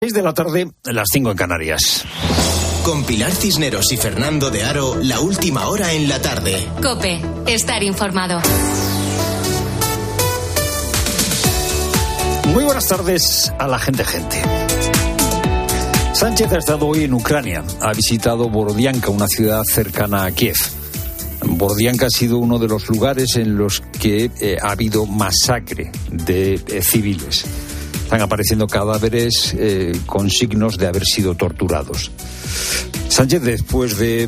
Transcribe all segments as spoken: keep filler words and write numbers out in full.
seis de la tarde, las cinco en Canarias. Con Pilar Cisneros y Fernando de Aro, la última hora en la tarde. COPE, estar informado. Muy buenas tardes a la gente gente. Sánchez ha estado hoy en Ucrania. Ha visitado Borodianka, una ciudad cercana a Kiev. Borodianka ha sido uno de los lugares en los que eh, ha habido masacre de eh, civiles. Están apareciendo cadáveres eh, con signos de haber sido torturados. Sánchez, después de eh,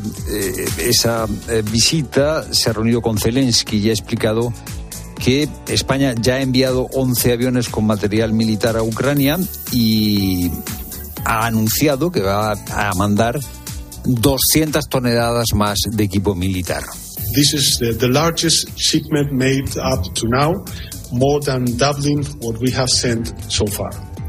esa eh, visita, se ha reunido con Zelensky y ha explicado que España ya ha enviado once aviones con material militar a Ucrania y ha anunciado que va a mandar doscientas toneladas más de equipo militar. This is the, the largest shipment made up to now, more than doubling what we have sent so far.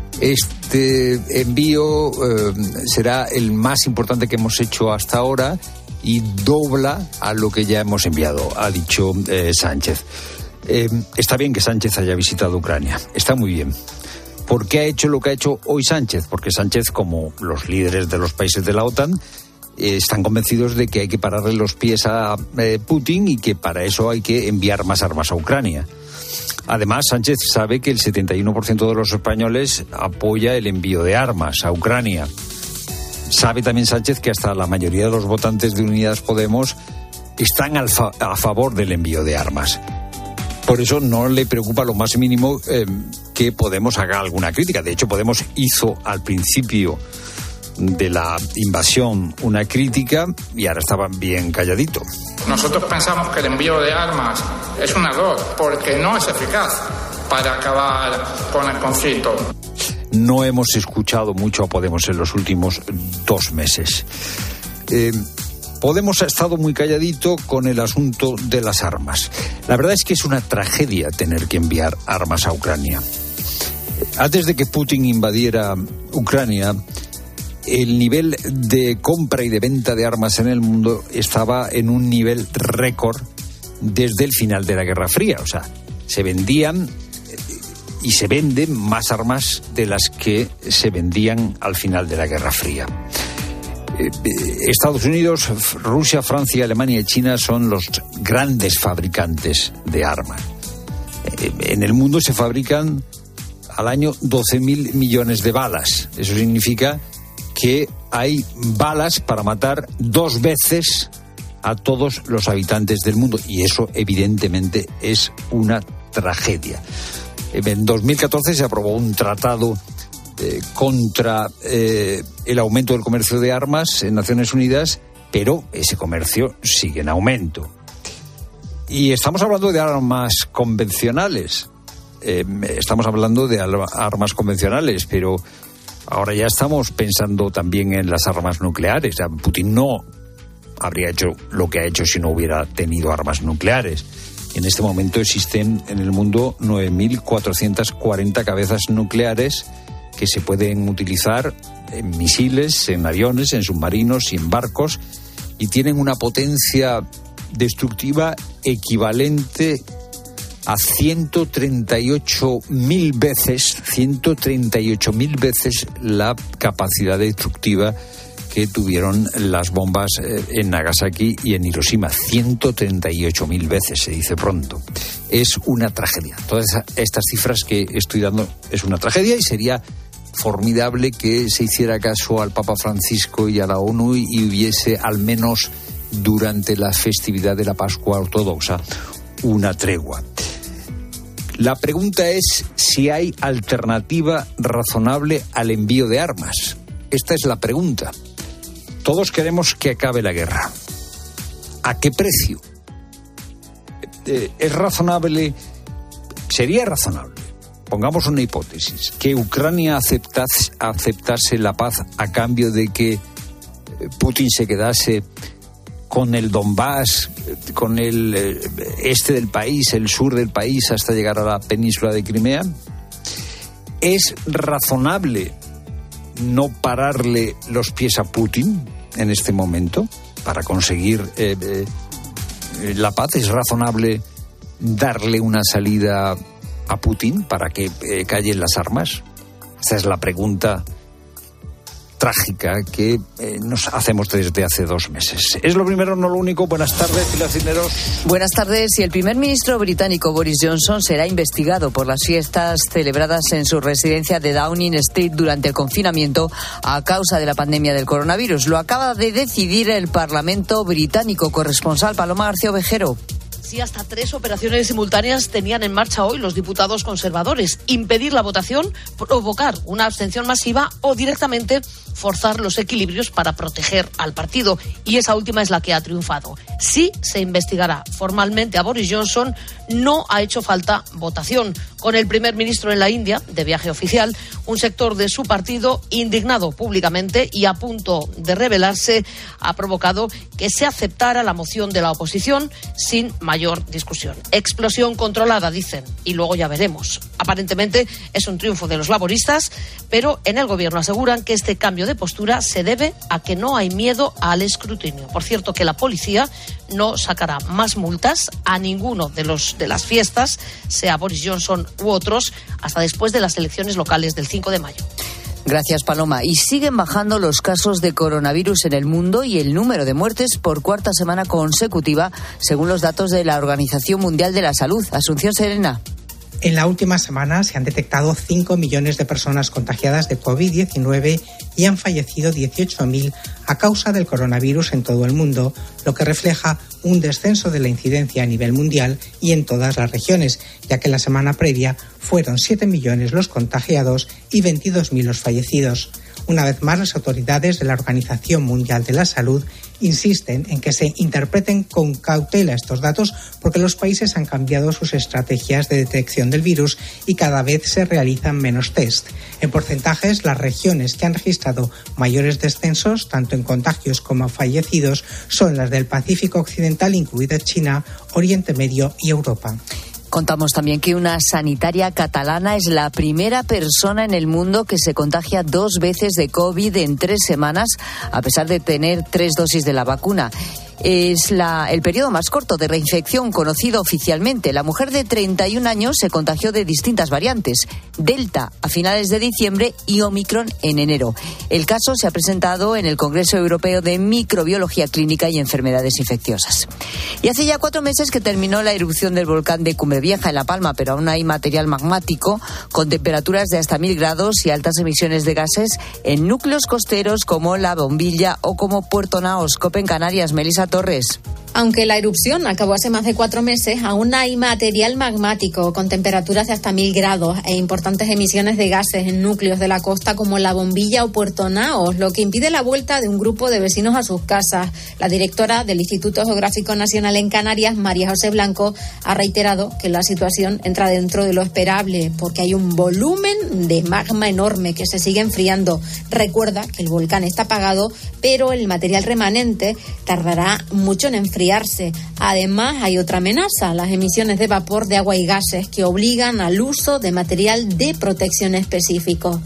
Este envío eh, será el más importante que hemos hecho hasta ahora y dobla a lo que ya hemos enviado, ha dicho eh, Sánchez. Eh, está bien que Sánchez haya visitado Ucrania, está muy bien. ¿Por qué ha hecho lo que ha hecho hoy Sánchez? Porque Sánchez, como los líderes de los países de la OTAN, eh, están convencidos de que hay que pararle los pies a eh, Putin y que para eso hay que enviar más armas a Ucrania. Además, Sánchez sabe que el setenta y uno por ciento de los españoles apoya el envío de armas a Ucrania. Sabe también Sánchez que hasta la mayoría de los votantes de Unidas Podemos están al fa- a favor del envío de armas. Por eso no le preocupa lo más mínimo eh, que Podemos haga alguna crítica. De hecho, Podemos hizo al principio de la invasión una crítica y ahora estaban bien calladito. Nosotros pensamos que el envío de armas es un error porque no es eficaz para acabar con el conflicto. No hemos escuchado mucho a Podemos en los últimos dos meses. Eh, Podemos ha estado muy calladito con el asunto de las armas. La verdad es que es una tragedia tener que enviar armas a Ucrania. Antes de que Putin invadiera Ucrania, el nivel de compra y de venta de armas en el mundo estaba en un nivel récord desde el final de la Guerra Fría. O sea, se vendían y se venden más armas de las que se vendían al final de la Guerra Fría. Estados Unidos, Rusia, Francia, Alemania y China son los grandes fabricantes de armas. En el mundo se fabrican al año doce mil millones de balas. Eso significa que hay balas para matar dos veces a todos los habitantes del mundo. Y eso, evidentemente, es una tragedia. En dos mil catorce se aprobó un tratado eh, contra eh, el aumento del comercio de armas en Naciones Unidas, pero ese comercio sigue en aumento. Y estamos hablando de armas convencionales. Eh, estamos hablando de armas convencionales, pero ahora ya estamos pensando también en las armas nucleares. Putin no habría hecho lo que ha hecho si no hubiera tenido armas nucleares. En este momento existen en el mundo nueve mil cuatrocientas cuarenta cabezas nucleares que se pueden utilizar en misiles, en aviones, en submarinos y en barcos, y tienen una potencia destructiva equivalente a ciento treinta y ocho mil veces, ciento treinta y ocho mil veces la capacidad destructiva que tuvieron las bombas en Nagasaki y en Hiroshima. ciento treinta y ocho mil veces, se dice pronto. Es una tragedia. Todas estas cifras que estoy dando es una tragedia y sería formidable que se hiciera caso al Papa Francisco y a la ONU y hubiese, al menos durante la festividad de la Pascua Ortodoxa, una tregua. La pregunta es si hay alternativa razonable al envío de armas. Esta es la pregunta. Todos queremos que acabe la guerra. ¿A qué precio? Eh, ¿Es razonable? Sería razonable, pongamos una hipótesis, que Ucrania aceptase, aceptase la paz a cambio de que Putin se quedase con el Donbass, con el este del país, el sur del país, hasta llegar a la península de Crimea. ¿Es razonable no pararle los pies a Putin en este momento para conseguir eh, eh, la paz? ¿Es razonable darle una salida a Putin para que eh, callen las armas? Esa es la pregunta trágica que eh, nos hacemos desde hace dos meses. Es lo primero, no lo único. Buenas tardes, Pilar Cisneros. Buenas tardes. Y el primer ministro británico Boris Johnson será investigado por las fiestas celebradas en su residencia de Downing Street durante el confinamiento a causa de la pandemia del coronavirus. Lo acaba de decidir el Parlamento británico. Corresponsal Paloma García Ovejero. Sí, hasta tres operaciones simultáneas tenían en marcha hoy los diputados conservadores. Impedir la votación, provocar una abstención masiva o directamente forzar los equilibrios para proteger al partido. Y esa última es la que ha triunfado. Sí se investigará formalmente a Boris Johnson, no ha hecho falta votación. Con el primer ministro en la India, de viaje oficial, un sector de su partido, indignado públicamente y a punto de rebelarse, ha provocado que se aceptara la moción de la oposición sin mayor discusión. Explosión controlada, dicen, y luego ya veremos. Aparentemente es un triunfo de los laboristas, pero en el gobierno aseguran que este cambio de postura se debe a que no hay miedo al escrutinio. Por cierto, que la policía no sacará más multas a ninguno de los de las fiestas, sea Boris Johnson u otros, hasta después de las elecciones locales del cinco de mayo. Gracias, Paloma. Y siguen bajando los casos de coronavirus en el mundo y el número de muertes por cuarta semana consecutiva, según los datos de la Organización Mundial de la Salud. Asunción Serena. En la última semana se han detectado cinco millones de personas contagiadas de covid diecinueve y han fallecido dieciocho mil a causa del coronavirus en todo el mundo, lo que refleja un descenso de la incidencia a nivel mundial y en todas las regiones, ya que la semana previa fueron siete millones los contagiados y veintidós mil los fallecidos. Una vez más, las autoridades de la Organización Mundial de la Salud insisten en que se interpreten con cautela estos datos porque los países han cambiado sus estrategias de detección del virus y cada vez se realizan menos test. En porcentajes, las regiones que han registrado mayores descensos, tanto en contagios como fallecidos, son las del Pacífico Occidental, incluida China, Oriente Medio y Europa. Contamos también que una sanitaria catalana es la primera persona en el mundo que se contagia dos veces de COVID en tres semanas, a pesar de tener tres dosis de la vacuna. Es la, el periodo más corto de reinfección conocido oficialmente. La mujer de treinta y un años se contagió de distintas variantes, Delta a finales de diciembre y Omicron en enero. El caso se ha presentado en el Congreso Europeo de Microbiología Clínica y Enfermedades Infecciosas. Y hace ya cuatro meses que terminó la erupción del volcán de Cumbevieja en La Palma, pero aún hay material magmático con temperaturas de hasta mil grados y altas emisiones de gases en núcleos costeros como La Bombilla o como Puerto Naoscope en Canarias. Melissa Torres. Aunque la erupción acabó hace más de cuatro meses, aún hay material magmático con temperaturas de hasta mil grados e importantes emisiones de gases en núcleos de la costa como La Bombilla o Puerto Naos, lo que impide la vuelta de un grupo de vecinos a sus casas. La directora del Instituto Geográfico Nacional en Canarias, María José Blanco, ha reiterado que la situación entra dentro de lo esperable porque hay un volumen de magma enorme que se sigue enfriando. Recuerda que el volcán está apagado, pero el material remanente tardará mucho en enfriarse. Además, hay otra amenaza, las emisiones de vapor de agua y gases que obligan al uso de material de protección específico.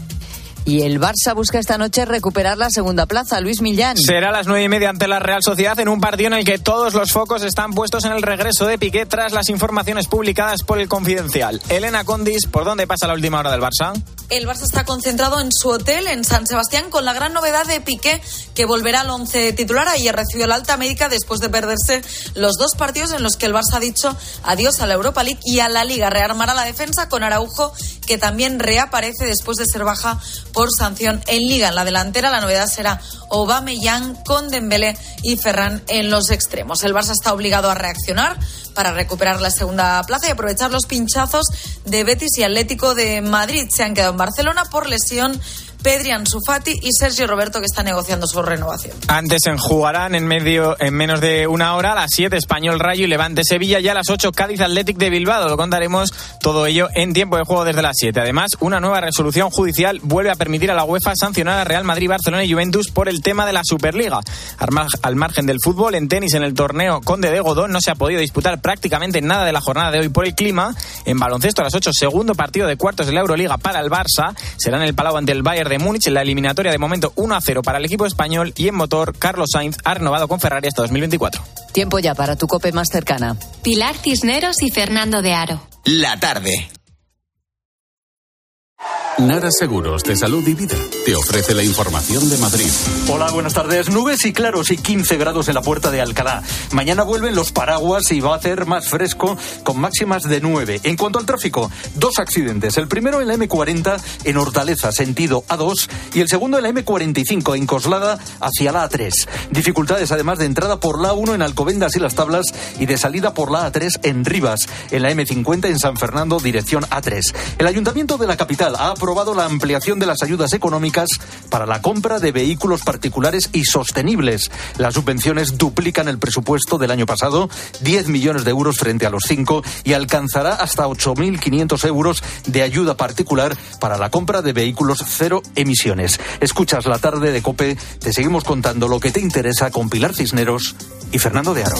Y el Barça busca esta noche recuperar la segunda plaza. Luis Millán. Será a las nueve y media ante la Real Sociedad en un partido en el que todos los focos están puestos en el regreso de Piqué tras las informaciones publicadas por El Confidencial. Elena Condis, ¿por dónde pasa la última hora del Barça? El Barça está concentrado en su hotel en San Sebastián con la gran novedad de Piqué, que volverá al once titular. Ayer recibió la alta médica después de perderse los dos partidos en los que el Barça ha dicho adiós a la Europa League y a la Liga. Rearmará la defensa con Araujo, que también reaparece después de ser baja por sanción en Liga. En la delantera la novedad será Aubameyang con Dembélé y Ferran en los extremos. El Barça está obligado a reaccionar para recuperar la segunda plaza y aprovechar los pinchazos de Betis y Atlético de Madrid. Se han quedado en Barcelona por lesión Pedri, Ansu Fati y Sergio Roberto, que está negociando su renovación. Antes se jugarán en medio en menos de una hora a las siete Español Rayo y Levante Sevilla, y a las ocho Cádiz Athletic de Bilbao. Lo contaremos todo ello en tiempo de juego desde las siete. Además, una nueva resolución judicial vuelve a permitir a la UEFA sancionar a Real Madrid, Barcelona y Juventus por el tema de la Superliga. Al margen del fútbol, en tenis, en el torneo Conde de Godó no se ha podido disputar prácticamente nada de la jornada de hoy por el clima. En baloncesto, a las ocho, segundo partido de cuartos de la Euroliga para el Barça. Será en el Palau ante el Bayern de Múnich. En la eliminatoria, de momento uno a cero para el equipo español, y en motor Carlos Sainz ha renovado con Ferrari hasta dos mil veinticuatro. Tiempo ya para tu COPE más cercana. Pilar Cisneros y Fernando de Aro. La tarde. Nara Seguros de Salud y Vida te ofrece la información de Madrid. Hola, buenas tardes. Nubes y claros y quince grados en la Puerta de Alcalá. Mañana vuelven los paraguas y va a hacer más fresco con máximas de nueve. En cuanto al tráfico, dos accidentes. El primero en la eme cuarenta en Hortaleza, sentido A dos, y el segundo en la eme cuarenta y cinco en Coslada hacia la A tres. Dificultades además de entrada por la A uno en Alcobendas y Las Tablas y de salida por la A tres en Rivas. En la eme cincuenta en San Fernando, dirección A tres. El Ayuntamiento de la capital ha aprobado la ampliación de las ayudas económicas para la compra de vehículos particulares y sostenibles. Las subvenciones duplican el presupuesto del año pasado, diez millones de euros frente a los cinco, y alcanzará hasta ocho mil quinientos euros de ayuda particular para la compra de vehículos cero emisiones. Escuchas La Tarde de COPE, te seguimos contando lo que te interesa con Pilar Cisneros y Fernando de Aro.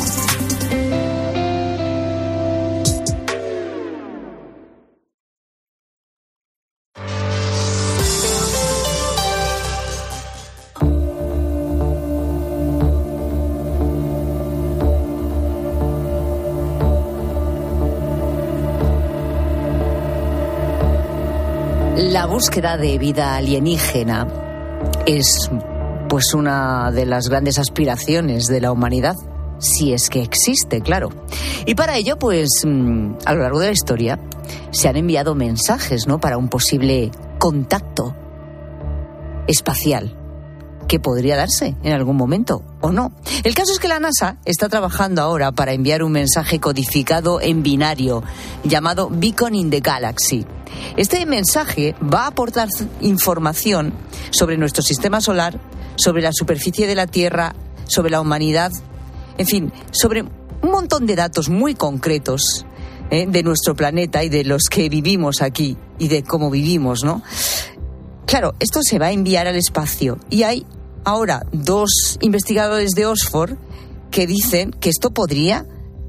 La búsqueda de vida alienígena es pues una de las grandes aspiraciones de la humanidad, si es que existe, claro. Y para ello, pues a lo largo de la historia se han enviado mensajes, ¿no?, para un posible contacto espacial que podría darse en algún momento o no. El caso es que la NASA está trabajando ahora para enviar un mensaje codificado en binario llamado Beacon in the Galaxy. Este mensaje va a aportar información sobre nuestro sistema solar, sobre la superficie de la Tierra, sobre la humanidad, en fin, sobre un montón de datos muy concretos ¿eh? de nuestro planeta y de los que vivimos aquí y de cómo vivimos, ¿no? Claro, esto se va a enviar al espacio y hay ahora dos investigadores de Oxford que dicen que esto podría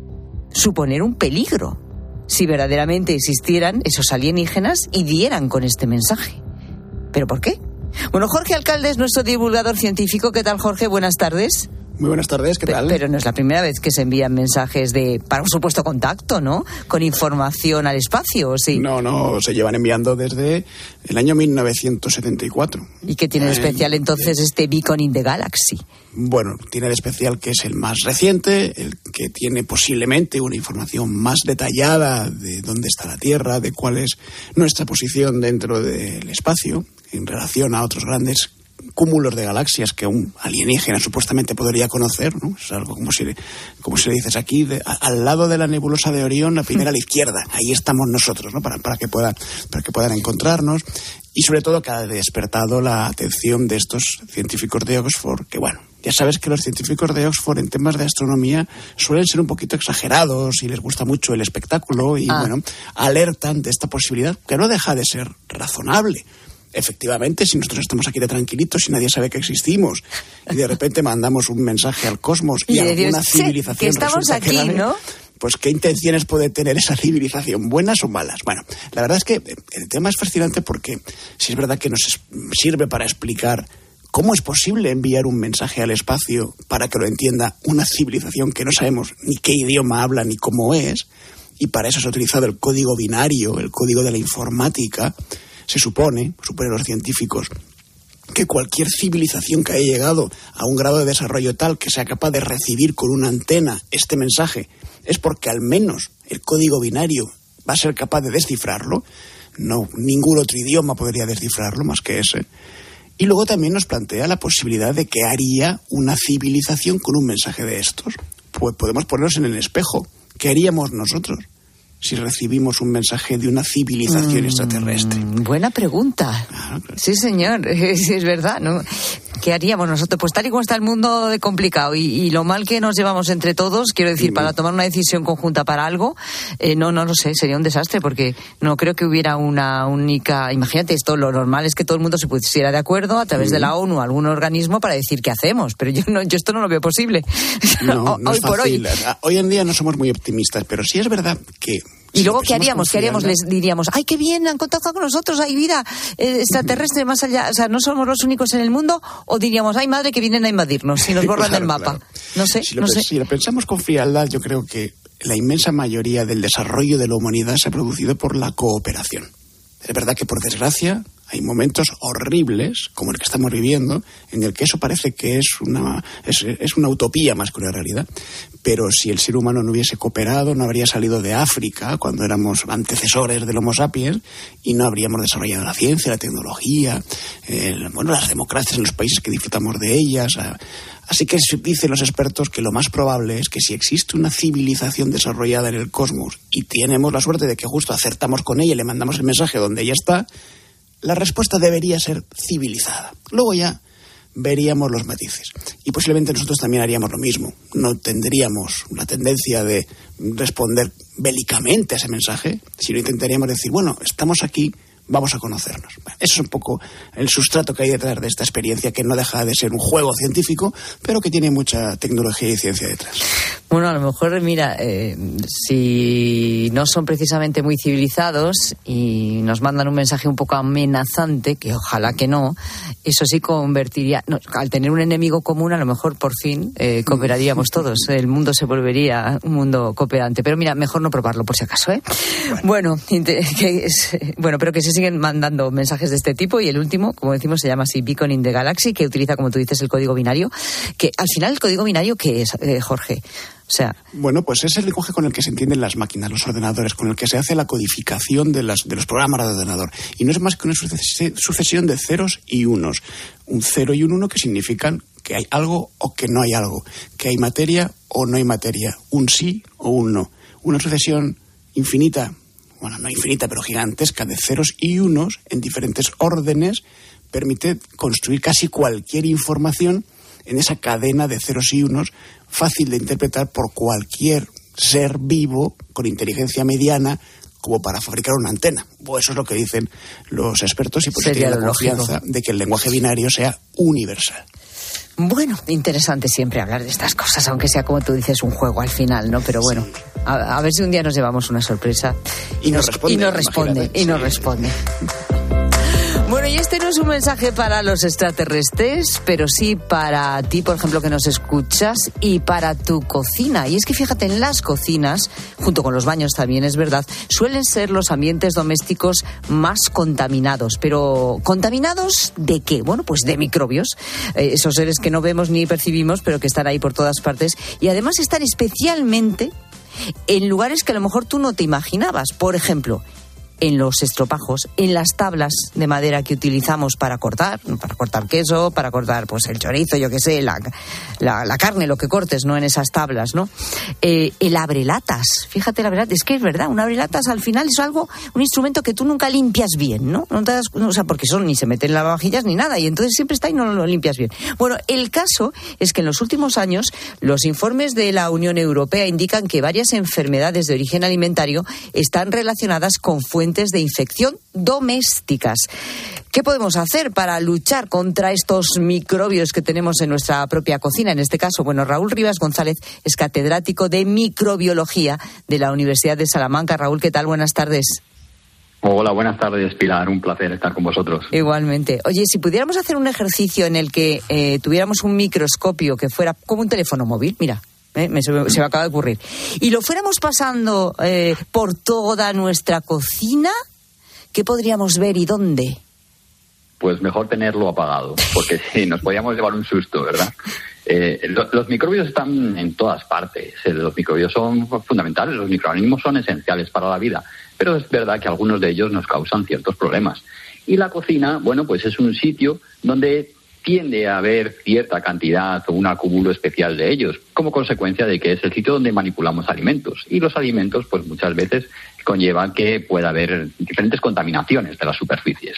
suponer un peligro si verdaderamente existieran esos alienígenas y dieran con este mensaje. ¿Pero por qué? Bueno, Jorge Alcalde es nuestro divulgador científico. ¿Qué tal, Jorge? Buenas tardes. Muy buenas tardes, ¿qué tal? Pero no es la primera vez que se envían mensajes de, para un supuesto contacto, ¿no? Con información al espacio, ¿sí? No, no, se llevan enviando desde el año mil novecientos setenta y cuatro. ¿Y qué tiene de especial entonces este Beacon in the Galaxy? Bueno, tiene de especial que es el más reciente, el que tiene posiblemente una información más detallada de dónde está la Tierra, de cuál es nuestra posición dentro del espacio en relación a otros grandes cúmulos de galaxias que un alienígena supuestamente podría conocer, ¿no? Es algo como si, como si le dices aquí, de, a, al lado de la nebulosa de Orión, la primera a la izquierda. Ahí estamos nosotros, ¿no? Para, para que puedan, para que puedan encontrarnos. Y sobre todo que ha despertado la atención de estos científicos de Oxford, que bueno, ya sabes que los científicos de Oxford en temas de astronomía suelen ser un poquito exagerados y les gusta mucho el espectáculo y ah. bueno, alertan de esta posibilidad que no deja de ser razonable. Efectivamente, si nosotros estamos aquí de tranquilitos y nadie sabe que existimos y de repente mandamos un mensaje al cosmos y, y alguna Dios, civilización que estamos aquí, que ¿no? Pues ¿qué intenciones puede tener esa civilización? ¿Buenas o malas? Bueno, la verdad es que el tema es fascinante porque sí es verdad que nos sirve para explicar cómo es posible enviar un mensaje al espacio para que lo entienda una civilización que no sabemos ni qué idioma habla ni cómo es, y para eso se ha utilizado el código binario, el código de la informática. Se supone, suponen los científicos, que cualquier civilización que haya llegado a un grado de desarrollo tal que sea capaz de recibir con una antena este mensaje es porque al menos el código binario va a ser capaz de descifrarlo. No, ningún otro idioma podría descifrarlo más que ese. Y luego también nos plantea la posibilidad de que haría una civilización con un mensaje de estos. Pues podemos ponernos en el espejo. ¿Qué haríamos nosotros si recibimos un mensaje de una civilización mm, extraterrestre? Buena pregunta. Claro, claro. Sí, señor, es, es verdad, ¿no? ¿Qué haríamos nosotros? Pues tal y como está el mundo de complicado y, y lo mal que nos llevamos entre todos, quiero decir, mm. para tomar una decisión conjunta para algo, eh, no, no lo sé, sería un desastre porque no creo que hubiera una única... Imagínate esto, lo normal es que todo el mundo se pusiera de acuerdo a través mm. de la ONU o algún organismo para decir qué hacemos, pero yo, no, yo esto no lo veo posible. No, no hoy es por fácil. hoy. Hoy en día no somos muy optimistas, pero sí es verdad que... Y si luego, ¿qué haríamos? ¿Qué haríamos? Les diríamos, ¡ay, qué bien! Han contactado con nosotros, hay vida eh, extraterrestre más allá. O sea, ¿no somos los únicos en el mundo? O diríamos, ¡ay, madre, que vienen a invadirnos! Y nos borran claro, del mapa. Claro. No sé, si lo, no sé. Si lo pensamos con frialdad, yo creo que la inmensa mayoría del desarrollo de la humanidad se ha producido por la cooperación. Es verdad que, por desgracia, Hay momentos horribles, como el que estamos viviendo, en el que eso parece que es una, es, es una utopía más que una realidad. Pero si el ser humano no hubiese cooperado, no habría salido de África cuando éramos antecesores del Homo sapiens y no habríamos desarrollado la ciencia, la tecnología, el, bueno, las democracias en los países que disfrutamos de ellas. Así que dicen los expertos que lo más probable es que si existe una civilización desarrollada en el cosmos y tenemos la suerte de que justo acertamos con ella y le mandamos el mensaje donde ella está, la respuesta debería ser civilizada. Luego ya veríamos los matices. Y posiblemente nosotros también haríamos lo mismo. No tendríamos la tendencia de responder bélicamente a ese mensaje, sino intentaríamos decir, bueno, estamos aquí, vamos a conocernos. Eso es un poco el sustrato que hay detrás de esta experiencia, que no deja de ser un juego científico, pero que tiene mucha tecnología y ciencia detrás. Bueno, a lo mejor, mira, eh, si no son precisamente muy civilizados y nos mandan un mensaje un poco amenazante, que ojalá que no, eso sí convertiría, no, al tener un enemigo común, a lo mejor por fin eh, cooperaríamos todos, el mundo se volvería un mundo cooperante. Pero mira, mejor no probarlo por si acaso, ¿eh? Bueno, bueno, que es, bueno, pero que se siguen mandando mensajes de este tipo, y el último, como decimos, se llama así Beacon in the Galaxy, que utiliza, como tú dices, el código binario, que al final el código binario, ¿qué es, eh, Jorge? O sea, bueno, pues es el lenguaje con el que se entienden las máquinas, los ordenadores, con el que se hace la codificación de, las, de los programas de ordenador. Y no es más que una sucesión de ceros y unos. Un cero y un uno que significan que hay algo o que no hay algo, que hay materia o no hay materia, un sí o un no. Una sucesión infinita, bueno, no infinita, pero gigantesca, de ceros y unos en diferentes órdenes, permite construir casi cualquier información en esa cadena de ceros y unos, fácil de interpretar por cualquier ser vivo con inteligencia mediana, como para fabricar una antena. O eso es lo que dicen los expertos, y por eso tienen la confianza de que el lenguaje binario sea universal. Bueno, interesante siempre hablar de estas cosas, aunque sea, como tú dices, un juego al final, ¿no? Pero bueno, sí. a, a ver si un día nos llevamos una sorpresa y, y nos, nos responde, y nos responde, y nos sí. responde. Bueno, y este no es un mensaje para los extraterrestres, pero sí para ti, por ejemplo, que nos escuchas, y para tu cocina. Y es que fíjate, en las cocinas, junto con los baños también, es verdad, suelen ser los ambientes domésticos más contaminados. Pero, ¿contaminados de qué? Bueno, pues de microbios. Eh, esos seres que no vemos ni percibimos, pero que están ahí por todas partes. Y además están especialmente en lugares que a lo mejor tú no te imaginabas. Por ejemplo, en los estropajos, en las tablas de madera que utilizamos para cortar, para cortar queso, para cortar pues el chorizo, yo qué sé, la, la, la carne, lo que cortes, ¿no? En esas tablas, ¿no? Eh, el abrelatas, fíjate, el abrelatas, es que es verdad, un abrelatas al final es algo, un instrumento que tú nunca limpias bien, ¿no? No te das, o sea, porque eso ni se mete en lavavajillas ni nada, y entonces siempre está y no lo limpias bien. Bueno, el caso es que en los últimos años los informes de la Unión Europea indican que varias enfermedades de origen alimentario están relacionadas con fuentes de infección domésticas. ¿Qué podemos hacer para luchar contra estos microbios que tenemos en nuestra propia cocina? En este caso, bueno, Raúl Rivas González es catedrático de microbiología de la Universidad de Salamanca. Raúl, ¿qué tal? Buenas tardes. Hola, buenas tardes, Pilar. Un placer estar con vosotros. Igualmente. Oye, si pudiéramos hacer un ejercicio en el que eh, tuviéramos un microscopio que fuera como un teléfono móvil, mira, Eh, me, se, se me acaba de ocurrir, y lo fuéramos pasando eh, por toda nuestra cocina, ¿qué podríamos ver y dónde? Pues mejor tenerlo apagado, porque sí, nos podíamos llevar un susto, ¿verdad? Eh, lo, los microbios están en todas partes. Eh, los microbios son fundamentales, los microorganismos son esenciales para la vida, pero es verdad que algunos de ellos nos causan ciertos problemas. Y la cocina, bueno, pues es un sitio donde tiende a haber cierta cantidad o un acúmulo especial de ellos, como consecuencia de que es el sitio donde manipulamos alimentos. Y los alimentos, pues muchas veces conllevan que pueda haber diferentes contaminaciones de las superficies.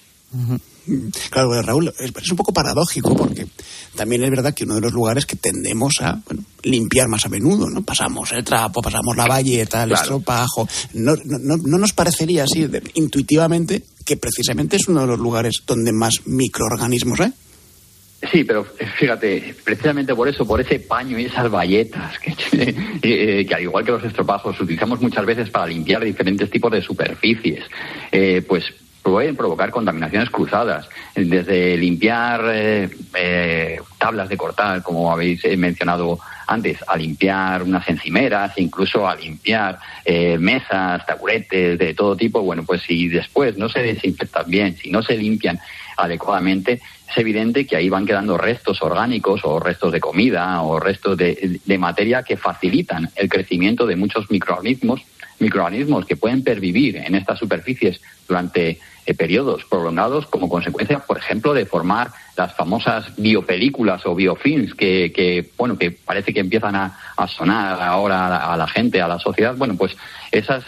Claro, Raúl, es un poco paradójico, porque también es verdad que uno de los lugares que tendemos a bueno, limpiar más a menudo, ¿no? Pasamos el trapo, pasamos la bayeta, el claro. estropajo. No, no, no nos parecería así de, intuitivamente que precisamente es uno de los lugares donde más microorganismos hay. Sí, pero fíjate, precisamente por eso, por ese paño y esas bayetas, que, eh, que al igual que los estropajos utilizamos muchas veces para limpiar diferentes tipos de superficies, eh, pues pueden provocar contaminaciones cruzadas, desde limpiar eh, eh, tablas de cortar, como habéis mencionado antes, a limpiar unas encimeras, incluso a limpiar eh, mesas, taburetes de todo tipo. Bueno, pues si después no se desinfectan bien, si no se limpian adecuadamente, es evidente que ahí van quedando restos orgánicos o restos de comida o restos de, de materia que facilitan el crecimiento de muchos microorganismos, microorganismos que pueden pervivir en estas superficies durante eh, periodos prolongados como consecuencia, por ejemplo, de formar las famosas biopelículas o biofilms que, que bueno, que parece que empiezan a, a sonar ahora a la, a la gente, a la sociedad. Bueno, pues esas,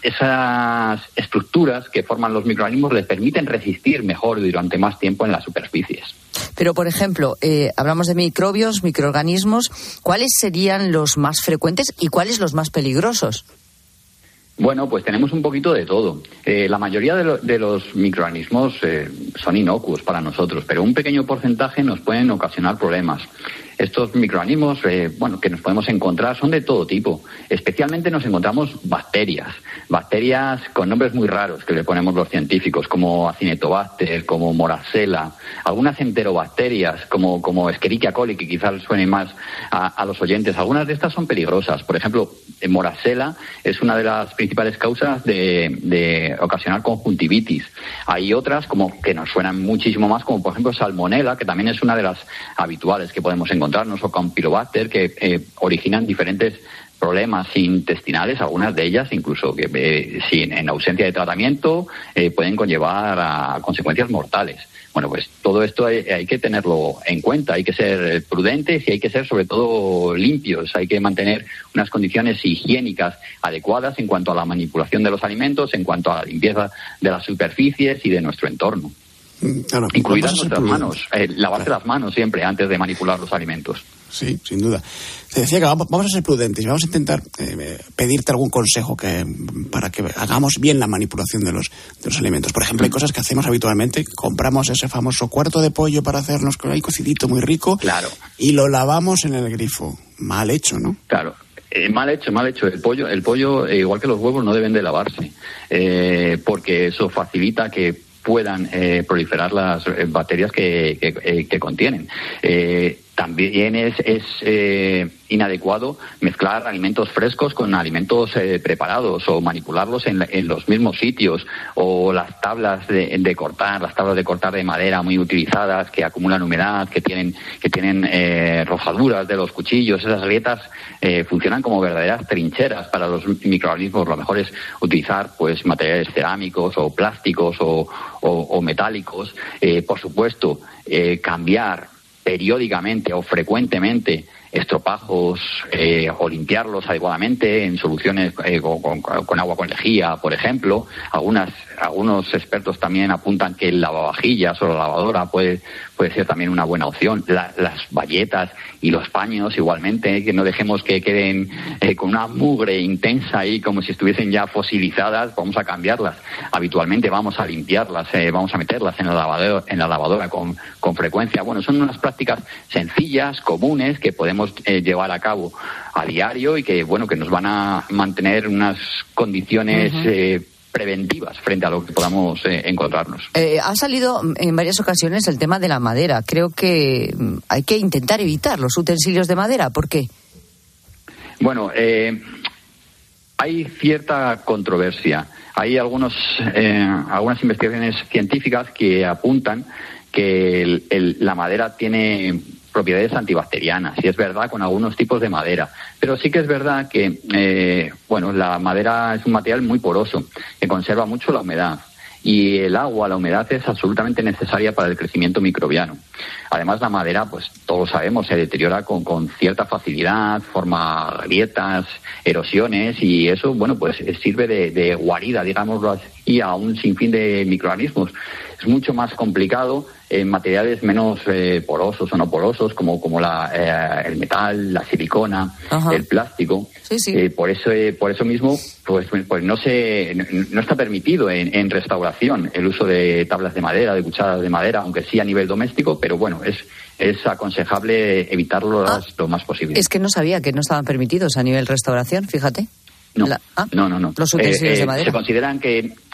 esas estructuras que forman los microorganismos les permiten resistir mejor durante más tiempo en las superficies. Pero, por ejemplo, eh, hablamos de microbios, microorganismos. ¿Cuáles serían los más frecuentes y cuáles los más peligrosos? Bueno, pues tenemos un poquito de todo. Eh, la mayoría de, lo, de los microorganismos eh, son inocuos para nosotros, pero un pequeño porcentaje nos pueden ocasionar problemas. Estos microorganismos, eh, bueno, que nos podemos encontrar son de todo tipo. Especialmente nos encontramos bacterias, bacterias con nombres muy raros que le ponemos los científicos, como Acinetobacter, como Moracella, algunas enterobacterias, como, como Escherichia coli, que quizás suene más a, a los oyentes. Algunas de estas son peligrosas. Por ejemplo, Moracella es una de las principales causas de, de ocasionar conjuntivitis. Hay otras como que nos suenan muchísimo más, como por ejemplo Salmonella, que también es una de las habituales que podemos encontrar. encontrarnos o Campylobacter, que eh, originan diferentes problemas intestinales, algunas de ellas incluso que eh, sin, en ausencia de tratamiento eh, pueden conllevar a consecuencias mortales. Bueno, pues todo esto hay, hay que tenerlo en cuenta, hay que ser prudentes y hay que ser sobre todo limpios, hay que mantener unas condiciones higiénicas adecuadas en cuanto a la manipulación de los alimentos, en cuanto a la limpieza de las superficies y de nuestro entorno. Claro, incluidas nuestras manos, eh, lavarse claro. las manos siempre antes de manipular los alimentos. Sí, sin duda. Te decía que vamos, vamos a ser prudentes y vamos a intentar eh, pedirte algún consejo que, para que hagamos bien la manipulación de los, de los alimentos. Por ejemplo, hay cosas que hacemos habitualmente, compramos ese famoso cuarto de pollo para hacernos con el cocidito muy rico, claro, y lo lavamos en el grifo. Mal hecho, ¿no? Claro. Eh, mal hecho, mal hecho. El pollo, el pollo eh, igual que los huevos, no deben de lavarse, eh, porque eso facilita que puedan eh, proliferar las eh, bacterias que, que, eh, que contienen. Eh, también es, es eh, inadecuado mezclar alimentos frescos con alimentos eh, preparados o manipularlos en, en los mismos sitios, o las tablas de, de cortar, las tablas de cortar de madera muy utilizadas que acumulan humedad, que tienen que tienen eh, rozaduras de los cuchillos. Esas grietas eh, funcionan como verdaderas trincheras para los microorganismos. Lo mejor es utilizar pues materiales cerámicos o plásticos o, o, o metálicos. Eh, por supuesto, eh, cambiar periódicamente o frecuentemente estropajos eh, o limpiarlos adecuadamente en soluciones eh, con, con, con agua con lejía, por ejemplo. Algunas, algunos expertos también apuntan que el lavavajillas o la lavadora puede, puede ser también una buena opción. La, las bayetas y los paños igualmente, eh, que no dejemos que queden eh, con una mugre intensa ahí como si estuviesen ya fosilizadas. Vamos a cambiarlas. Habitualmente vamos a limpiarlas, eh, vamos a meterlas en la lavadora, en la lavadora con, con frecuencia. Bueno, son unas prácticas sencillas, comunes, que podemos Eh, llevar a cabo a diario y que bueno que nos van a mantener unas condiciones uh-huh. eh, preventivas frente a lo que podamos eh, encontrarnos. Eh, ha salido en varias ocasiones el tema de la madera. Creo que hay que intentar evitar los utensilios de madera. ¿Por qué? Bueno, eh, hay cierta controversia. Hay algunos eh, algunas investigaciones científicas que apuntan que el, el, la madera tiene propiedades antibacterianas, y es verdad con algunos tipos de madera, pero sí que es verdad que eh, bueno, la madera es un material muy poroso que conserva mucho la humedad, y el agua, la humedad es absolutamente necesaria para el crecimiento microbiano. Además, la madera, pues todos sabemos, se deteriora con, con cierta facilidad, forma grietas, erosiones, y eso, bueno, pues sirve de, de guarida, digámoslo así, a un sinfín de microorganismos. Es mucho más complicado en materiales menos eh, porosos o no porosos, como, como la, eh, el metal, la silicona, Ajá. el plástico. Sí, sí. Eh, por eso, eh, por eso mismo, pues, pues no se, no está permitido en, en restauración el uso de tablas de madera, de cucharas de madera, aunque sí a nivel doméstico, pero bueno, es es aconsejable evitarlo ah, lo más posible. Es que no sabía que no estaban permitidos a nivel restauración, fíjate. No, la, ah, no, no, no. Los utensilios eh, eh, de madera. Se consideran que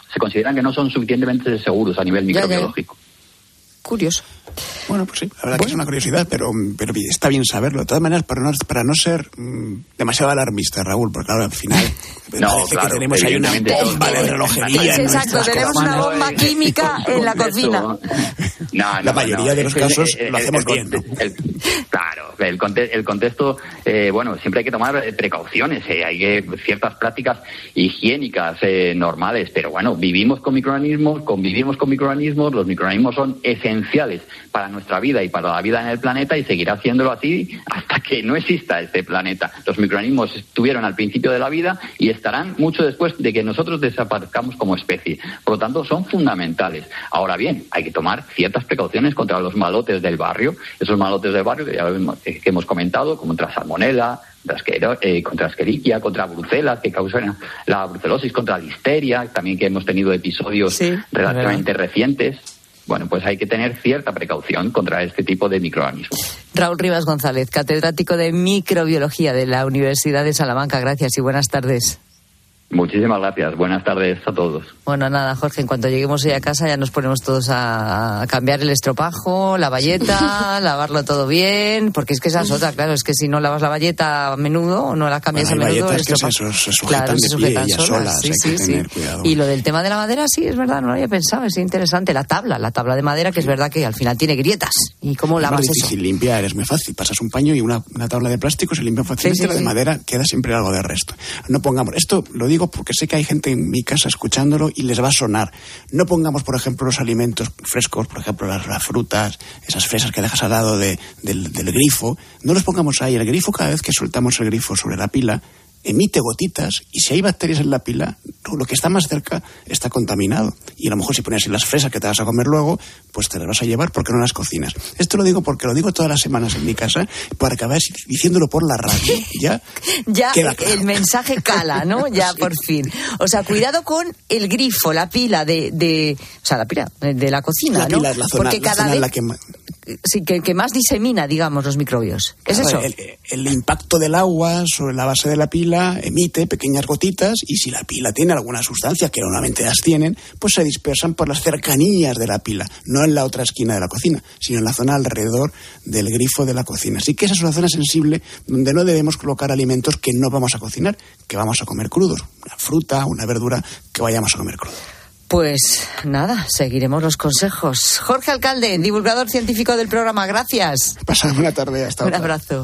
se consideran que no son suficientemente seguros a nivel microbiológico. Ya, ya. Curioso. Bueno, pues sí, la verdad bueno. que es una curiosidad, pero, pero está bien saberlo. De todas maneras, para no, para no ser mmm, demasiado alarmista, Raúl, porque claro, al final no, parece claro, que tenemos ahí una bomba de relojería. Sí, exacto, tenemos una bomba química en la cocina. No, no, la mayoría no, de los el, casos el, el, lo hacemos el, bien, ¿no? El, claro, el, conte, el contexto, eh, bueno, siempre hay que tomar precauciones, eh, hay que, ciertas prácticas higiénicas eh, normales, pero bueno, vivimos con microorganismos, convivimos con microorganismos, los microorganismos son esenciales para nuestra vida y para la vida en el planeta y seguirá haciéndolo así hasta que no exista este planeta. Los microorganismos estuvieron al principio de la vida y estarán mucho después de que nosotros desaparezcamos como especie. Por lo tanto, son fundamentales. Ahora bien, hay que tomar ciertas precauciones contra los malotes del barrio. Esos malotes del barrio que ya hemos, que hemos comentado, como contra salmonela, eh, contra Escherichia, contra brucelas, que causan la brucelosis, contra listeria, también que hemos tenido episodios sí, relativamente recientes. Bueno, pues hay que tener cierta precaución contra este tipo de microorganismos. Raúl Rivas González, catedrático de microbiología de la Universidad de Salamanca. Gracias y buenas tardes. Muchísimas gracias. Buenas tardes a todos. Bueno, nada, Jorge, en cuanto lleguemos hoy a casa ya nos ponemos todos a, a cambiar el estropajo, la bayeta, lavarlo todo bien, porque es que esa es otra, claro, es que si no lavas la bayeta a menudo o no la cambias bueno, a menudo... el estropajo, que se, se sujetan claro, de se pie sujetan solas, solas, sí, hay sí, que sí. tener cuidado. Y lo del tema de la madera, sí, es verdad, no lo había pensado, es interesante. La tabla, la tabla de madera, que es verdad que al final tiene grietas. ¿Y cómo lavas eso? Es difícil limpiar, es muy fácil. Pasas un paño y una, una tabla de plástico se limpia fácilmente, sí, sí, la de sí. madera queda siempre algo de resto. No pongamos, esto lo digo porque sé que hay gente en mi casa escuchándolo y les va a sonar. No pongamos, por ejemplo, los alimentos frescos, por ejemplo, las, las frutas, esas fresas que dejas al lado de, del, del grifo, no los pongamos ahí. El grifo, cada vez que soltamos el grifo sobre la pila, emite gotitas y si hay bacterias en la pila, lo que está más cerca está contaminado. Y a lo mejor si pones las fresas que te vas a comer luego, pues te las vas a llevar porque no las cocinas. Esto lo digo porque lo digo todas las semanas en mi casa para acabar diciéndolo por la radio. Ya, ya queda claro. El mensaje cala, ¿no? Ya, sí. Por fin. O sea, cuidado con el grifo, la pila de... de o sea, la pila de la cocina, la ¿no? Pila es la zona, porque la cada zona vez... la que... Sí, que, que más disemina, digamos, los microbios. ¿Es claro, eso? El, el impacto del agua sobre la base de la pila emite pequeñas gotitas y si la pila tiene alguna sustancia, que normalmente las tienen, pues se dispersan por las cercanías de la pila, no en la otra esquina de la cocina, sino en la zona alrededor del grifo de la cocina. Así que esa es una zona sensible donde no debemos colocar alimentos que no vamos a cocinar, que vamos a comer crudos, una fruta, una verdura que vayamos a comer crudo. Pues nada, seguiremos los consejos. Jorge Alcalde, divulgador científico del programa, gracias. Pasad buena tarde, hasta Un otra. abrazo.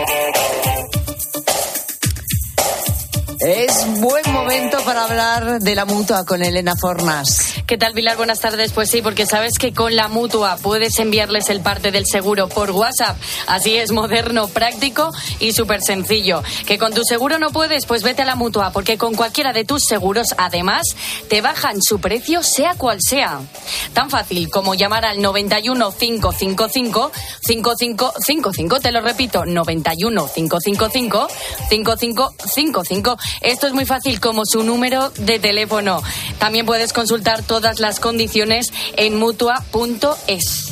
Es buen momento para hablar de la Mutua con Elena Fornas. ¿Qué tal, Pilar? Buenas tardes. Pues sí, porque sabes que con la Mutua puedes enviarles el parte del seguro por WhatsApp. Así es, moderno, práctico y súper sencillo. ¿Que con tu seguro no puedes? Pues vete a la Mutua, porque con cualquiera de tus seguros, además, te bajan su precio sea cual sea. Tan fácil como llamar al noventa y uno, cinco cinco cinco, cinco cinco cinco cinco. Te lo repito, noventa y uno, cinco cinco cinco, cinco cinco cinco cinco. Esto es muy fácil como su número de teléfono. También puedes consultar todas las condiciones en mutua punto es.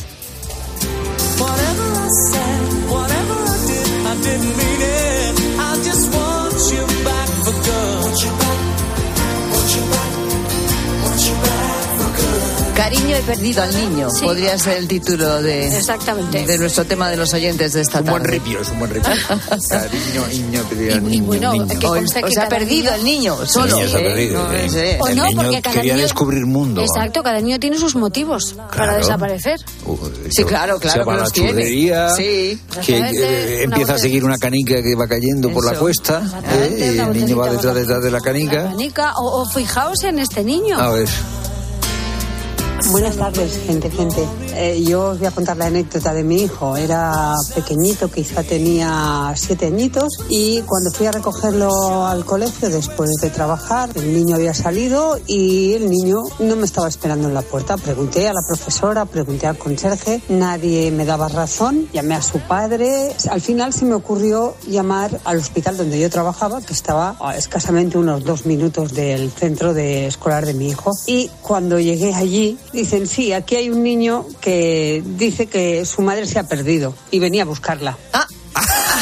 Cariño, he perdido al niño. Sí. Podría ser el título de, Exactamente. de nuestro tema de los oyentes de esta tarde. Un buen ripio, es un buen ripio. Cariño, niño, he perdido al niño. Y bueno, niño. que conste o, que o se ha perdido niño... el niño, solo. El niño se ha perdido. No, ¿eh? sí. O el no, niño porque cada quería niño... descubrir mundo. Exacto, cada niño tiene sus motivos claro. para desaparecer. Uh, sí, claro, claro. Se va a la churrería, sí. que eh, empieza a seguir una canica que va cayendo Eso. por la cuesta, eh, y el niño va detrás, detrás de la canica. La canica o, o fijaos en este niño. A ver. Buenas tardes, gente, gente. Eh, yo os voy a contar la anécdota de mi hijo. Era pequeñito, quizá tenía siete añitos, y cuando fui a recogerlo al colegio después de trabajar, el niño había salido y el niño no me estaba esperando en la puerta. Pregunté a la profesora, pregunté al conserje, nadie me daba razón, llamé a su padre. Al final se me ocurrió llamar al hospital donde yo trabajaba, que estaba a escasamente unos dos minutos del centro de escolar de mi hijo, y cuando llegué allí dicen, sí, aquí hay un niño que dice que su madre se ha perdido y venía a buscarla. Ah.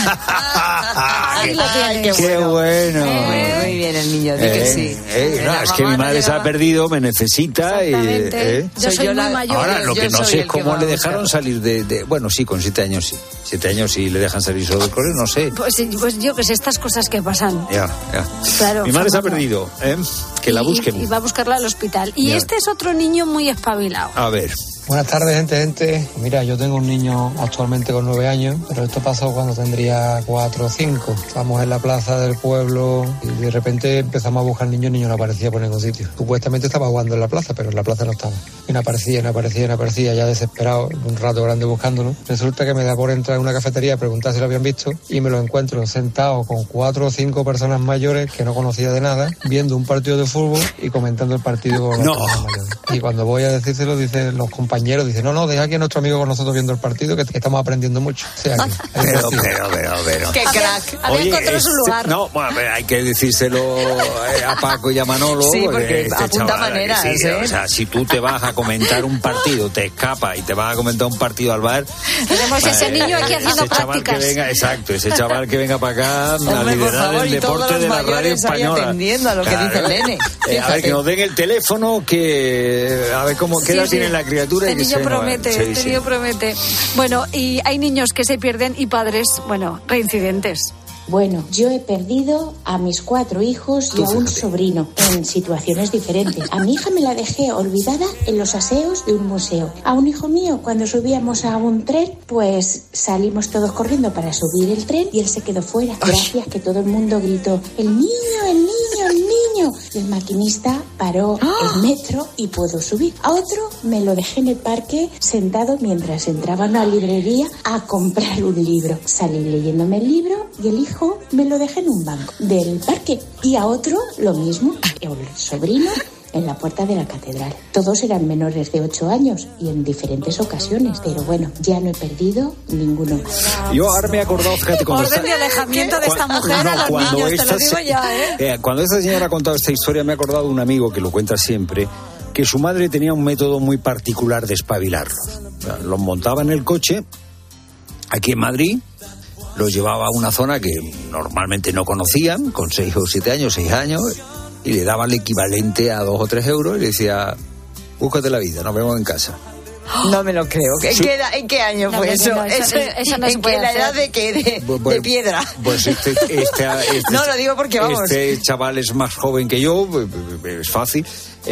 Ahí lo tienes. Qué bueno. Eh, muy bien el niño, di que Eh, sí. eh, no, es que mi madre se ha perdido, me necesita y... eh. Yo soy, muy la- mayor. Ahora, lo yo que no soy sé es el que cómo va le a dejaron buscar. salir de, de... Bueno, sí, con siete años sí. Siete años sí le dejan salir solo del colegio, no sé. Pues, pues yo que sé, estas cosas que pasan. Ya, ya. Claro, Mi madre se ha Fernando. perdido, ¿eh? Que la Y- busquen. Y va a buscarla al hospital. Y Ya. este es otro niño muy espabilado. A ver. Buenas tardes, gente, gente. Mira, yo tengo un niño actualmente con nueve años, pero esto pasó cuando tendría cuatro o cinco. Estábamos en la plaza del pueblo y de repente empezamos a buscar al niño, el niño no aparecía por ningún sitio. Supuestamente estaba jugando en la plaza, pero en la plaza no estaba. Y no aparecía, no aparecía, no aparecía, ya desesperado, un rato grande buscándolo. Resulta que me da por entrar en una cafetería a preguntar si lo habían visto y me lo encuentro sentado con cuatro o cinco personas mayores que no conocía de nada, viendo un partido de fútbol y comentando el partido con las No. personas mayores. Y cuando voy a decírselo, dicen los compañeros, dicen, no, no, deja aquí a nuestro amigo con nosotros viendo el partido, que, que estamos aprendiendo mucho. O sea, que, Pero, pero, pero, pero. Qué crack. Había encontrado su este- lugar. No, bueno, a ver, hay que decírselo eh, a Paco y a Manolo. Sí, porque apunta chaval, maneras, que sí, ¿eh? O sea, si tú te vas a comentar un partido, te escapas y te vas a comentar un partido al bar... Tenemos ese eh, niño aquí haciendo ese chaval que prácticas. venga, exacto, ese chaval que venga para acá a Hombre, por liderar favor, el y todos deporte los de la radio mayores ahí española. atendiendo a lo que dice el nene. Eh, a ver, Fíjate. que nos den el teléfono, que a ver cómo qué Sí, edad sí. tiene la criatura. y Este que niño se- promete, sí, este sí. niño promete. Bueno, y hay niños que se pierden y padres, bueno, reincidentes. Bueno, yo he perdido a mis cuatro hijos y Tú a un fíjate. sobrino en situaciones diferentes. A mi hija me la dejé olvidada en los aseos de un museo. A un hijo mío, cuando subíamos a un tren, pues salimos todos corriendo para subir el tren y él se quedó fuera. Gracias que todo el mundo gritó, el niño, el niño, el niño. Y el maquinista paró el metro y pudo subir. A otro me lo dejé en el parque sentado mientras entraba a una librería a comprar un libro. Salí leyéndome el libro y el hijo me lo dejé en un banco del parque. Y a otro lo mismo, el sobrino en la puerta de la catedral. Todos eran menores de ocho años y en diferentes ocasiones. Pero bueno, ya no he perdido ninguno más. Yo ahora me he acordado, fíjate, cuando Orden está- de alejamiento de esta Cuando- mujer a no, los cuando niños, te lo esta digo se- ya, ¿eh? eh, Cuando esta señora ha contado esta historia, me he acordado de un amigo que lo cuenta siempre, que su madre tenía un método muy particular de espabilarlos. O sea, los montaba en el coche, aquí en Madrid, los llevaba a una zona que normalmente no conocían, con seis o siete años, seis años, y le daba el equivalente a dos o tres euros y le decía, búscate la vida, nos vemos en casa. No me lo creo. ¿En, Sí. qué, edad- ¿En qué año No, fue no, eso? no, eso- Eso- eso no se ¿En puede qué, la hacer. edad de qué? De, Bu- de bueno, piedra. Pues este, este, este- No, lo digo porque, vamos. Este chaval es más joven que yo, es fácil.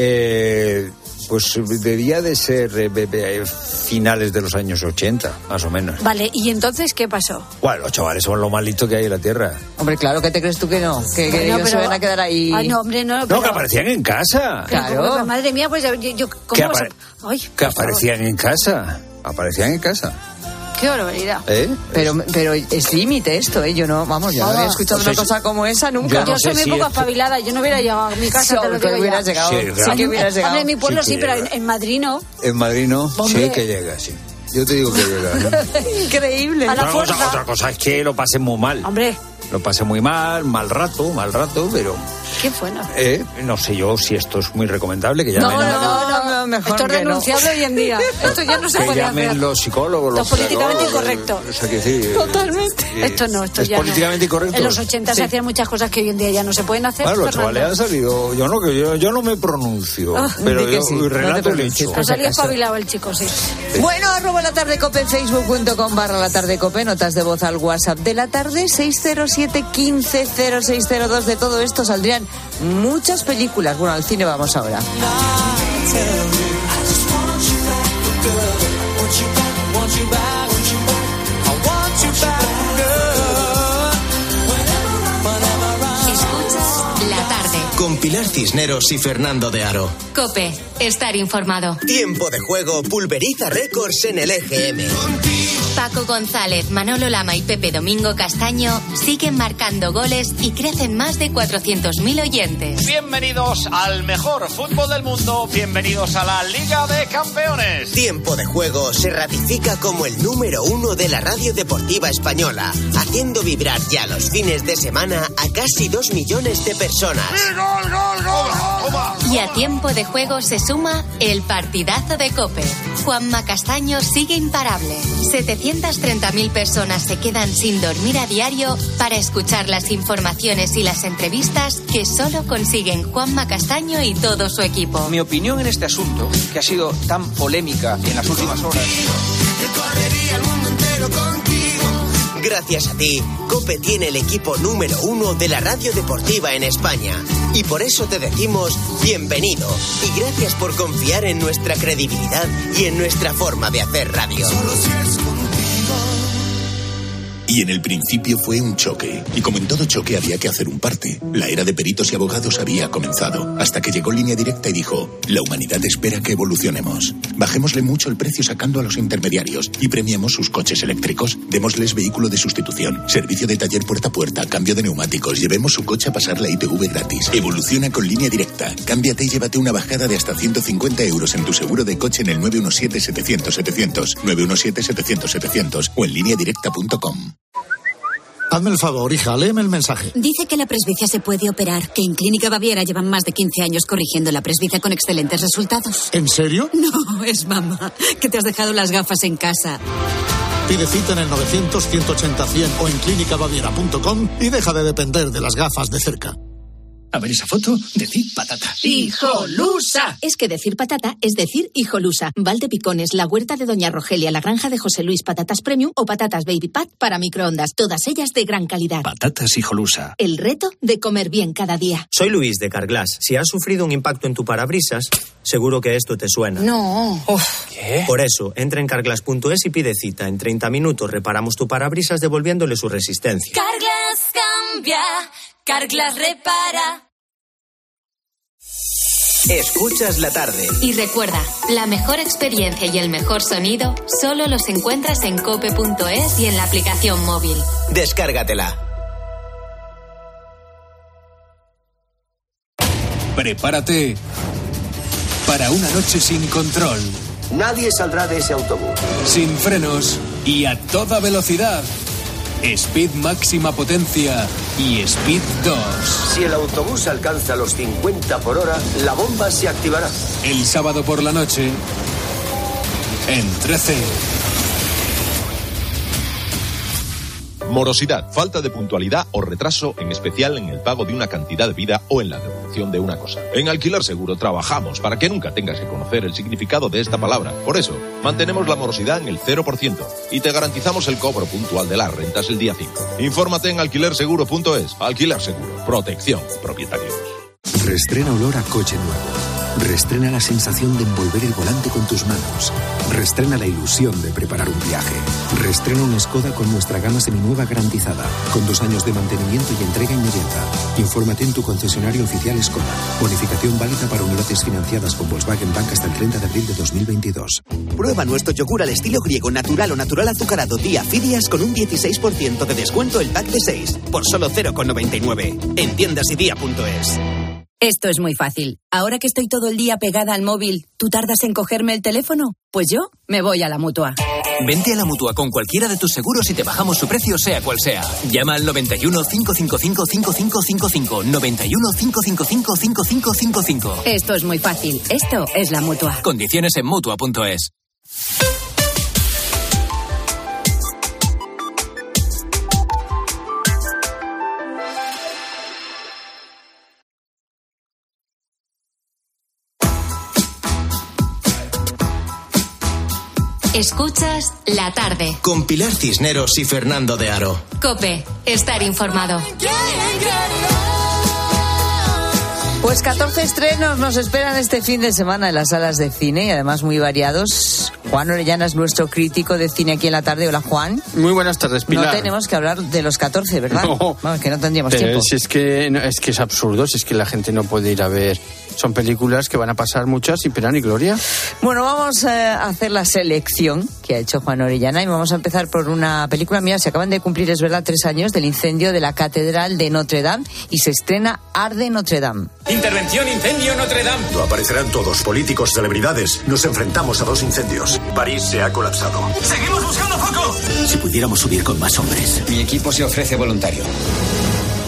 Eh, pues debía de ser eh, be- be- finales de los años ochenta, más o menos. Vale, ¿y entonces qué pasó? Bueno, los chavales son lo más listo que hay en la tierra. Hombre, claro, ¿qué te crees tú que no? Que, que Bueno, ellos se pero- van a quedar ahí. Ay, no, hombre, no. No, pero- que aparecían en casa. pero Claro. como- madre mía, pues yo, yo- ¿cómo ¿Qué vas a- apare- Ay, Que por favor, aparecían en casa. Aparecían en casa. qué barbaridad. ¿Eh? Pero, pero es límite esto, ¿eh? Yo no, vamos, yo no había Vamos. escuchado No sé una si- cosa como esa nunca. Yo no Yo sé soy muy si poco esto- espabilada, yo no hubiera llegado a mi casa, Sí, te lo pero digo hubieras ya. llegado. Sí, Sí, claro. que hubieras llegado. Hombre, en mi pueblo Sí sí, que pero llega. en, en Madrid no. En Madrid no, Hombre. sí que llega, sí. Yo te digo que llega. ¿eh? Increíble. A la Otra cosa, fuerza. otra cosa es que lo pasé muy mal. Hombre, Lo pasé muy mal, mal rato, mal rato, pero qué bueno. eh, no sé yo si esto es muy recomendable, que No, llamen, no, no, no, mejor Esto es que no. denunciable hoy en día. Esto ya no se que puede llamen hacer. los psicólogos, Lo los políticamente pedagogos, incorrecto. o sea, que sí, eh, Totalmente. eh, Esto no, esto es ya no. políticamente incorrecto. En los ochenta se Sí. hacían muchas cosas que hoy en día ya no se pueden hacer. Claro, los Fernando. chavales han salido, yo no, que yo, yo no me pronuncio, Ah, pero di que yo sí, no te relato el pronuncies, hecho. por Ha salido acaso. espabilado el chico, sí. Bueno, arroba la tarde cope en facebook punto com barra la tarde cope, notas de voz al WhatsApp de la tarde seis cero siete uno cinco cero seis cero dos. De todo esto saldrían muchas películas. Bueno, al cine vamos ahora. Escuchas la tarde. Con Pilar Cisneros y Fernando de Aro. Cope, estar informado. Tiempo de juego pulveriza récords en el E G M. Paco González, Manolo Lama y Pepe Domingo Castaño siguen marcando goles y crecen más de cuatrocientos mil oyentes. Bienvenidos al mejor fútbol del mundo, bienvenidos a la Liga de Campeones. Tiempo de juego se ratifica como el número uno de la radio deportiva española, haciendo vibrar ya los fines de semana a casi dos millones de personas. ¡Gol, gol, gol! Y a tiempo de juego se suma el partidazo de COPE. Juanma Castaño sigue imparable. setecientas treinta mil personas se quedan sin dormir a diario para escuchar las informaciones y las entrevistas que solo consiguen Juanma Castaño y todo su equipo. Mi opinión en este asunto, que ha sido tan polémica en las últimas horas... Gracias a ti, COPE tiene el equipo número uno de la radio deportiva en España. Y por eso te decimos bienvenido. Y gracias por confiar en nuestra credibilidad y en nuestra forma de hacer radio. Solo si es contigo. Y en el principio fue un choque. Y como en todo choque había que hacer un parte. La era de peritos y abogados había comenzado. Hasta que llegó Línea Directa y dijo: la humanidad espera que evolucionemos. Bajémosle mucho el precio sacando a los intermediarios y premiemos sus coches eléctricos. Démosles vehículo de sustitución, servicio de taller puerta a puerta, cambio de neumáticos. Llevemos su coche a pasar la I T V gratis. Evoluciona con Línea Directa. Cámbiate y llévate una bajada de hasta ciento cincuenta euros en tu seguro de coche en el nueve uno siete, setecientos, setecientos, nueve uno siete, setecientos, setecientos o en línea directa punto com. Hazme el favor, hija, léeme el mensaje. Dice que la presbicia se puede operar, que en Clínica Baviera llevan más de quince años corrigiendo la presbicia con excelentes resultados. ¿En serio? No, es mamá, que te has dejado las gafas en casa. Pide cita en el novecientos, ciento ochenta, cien o en clínica baviera punto com y deja de depender de las gafas de cerca. A ver esa foto, decir patata. ¡Hijolusa! Es que decir patata es decir hijolusa. Valdepicones, la huerta de Doña Rogelia, la granja de José Luis, patatas premium o patatas baby pat para microondas. Todas ellas de gran calidad. Patatas hijolusa. El reto de comer bien cada día. Soy Luis de Carglass. Si has sufrido un impacto en tu parabrisas, seguro que esto te suena. No. Uf, ¿qué? Por eso, entra en carglass punto es y pide cita. En treinta minutos reparamos tu parabrisas devolviéndole su resistencia. Carglass cambia, Carglass repara. Escuchas la tarde. Y recuerda, la mejor experiencia y el mejor sonido solo los encuentras en cope punto es y en la aplicación móvil. Descárgatela. Prepárate para una noche sin control. Nadie saldrá de ese autobús. Sin frenos y a toda velocidad. Speed máxima potencia y Speed dos. Si el autobús alcanza los cincuenta por hora, la bomba se activará. El sábado por la noche, en trece. Morosidad, falta de puntualidad o retraso, en especial en el pago de una cantidad de vida o en la devolución de una cosa. En Alquiler Seguro trabajamos para que nunca tengas que conocer el significado de esta palabra. Por eso, mantenemos la morosidad en el cero por ciento y te garantizamos el cobro puntual de las rentas el día cinco. Infórmate en alquiler seguro punto es. Alquiler Seguro, protección de propietarios. Reestrena olor a coche nuevo. Reestrena la sensación de envolver el volante con tus manos. Reestrena la ilusión de preparar un viaje. Reestrena un Skoda con nuestra gama seminueva garantizada, con dos años de mantenimiento y entrega inmediata. Infórmate en tu concesionario oficial Skoda. Bonificación válida para unidades financiadas con Volkswagen Bank hasta el treinta de abril de dos mil veintidós. Prueba nuestro yogur al estilo griego natural o natural azucarado Día Fidias con un dieciséis por ciento de descuento el pack de seis por solo cero coma noventa y nueve. En tiendas y día punto es. Esto es muy fácil. Ahora que estoy todo el día pegada al móvil, ¿tú tardas en cogerme el teléfono? Pues yo me voy a la Mutua. Vente a la Mutua con cualquiera de tus seguros y te bajamos su precio sea cual sea. Llama al noventa y uno, cinco cinco cinco, cinco cinco cinco cinco. noventa y uno, cinco cinco cinco, cinco cinco cinco cinco. Esto es muy fácil. Esto es la Mutua. Condiciones en mutua punto es. Escuchas La Tarde. Con Pilar Cisneros y Fernando de Aro. COPE, estar informado. Pues catorce estrenos nos esperan este fin de semana en las salas de cine y además muy variados. Juan Orellana es nuestro crítico de cine aquí en La Tarde. Hola, Juan. Muy buenas tardes, Pilar. No tenemos que hablar de los catorce, ¿verdad? No. Vamos, que no tendríamos Pero tiempo. Si es que, no, es que es absurdo, si es que la gente no puede ir a ver. Son películas que van a pasar muchas sin pena ni gloria. Bueno, vamos a hacer la selección que ha hecho Juan Orellana y vamos a empezar por una película. Mira, se acaban de cumplir, es verdad, tres años del incendio de la Catedral de Notre Dame y se estrena Arde Notre Dame. Intervención incendio Notre Dame. No aparecerán todos, políticos, celebridades. Nos enfrentamos a dos incendios. París se ha colapsado. ¡Seguimos buscando foco! Si pudiéramos subir con más hombres. Mi equipo se ofrece voluntario.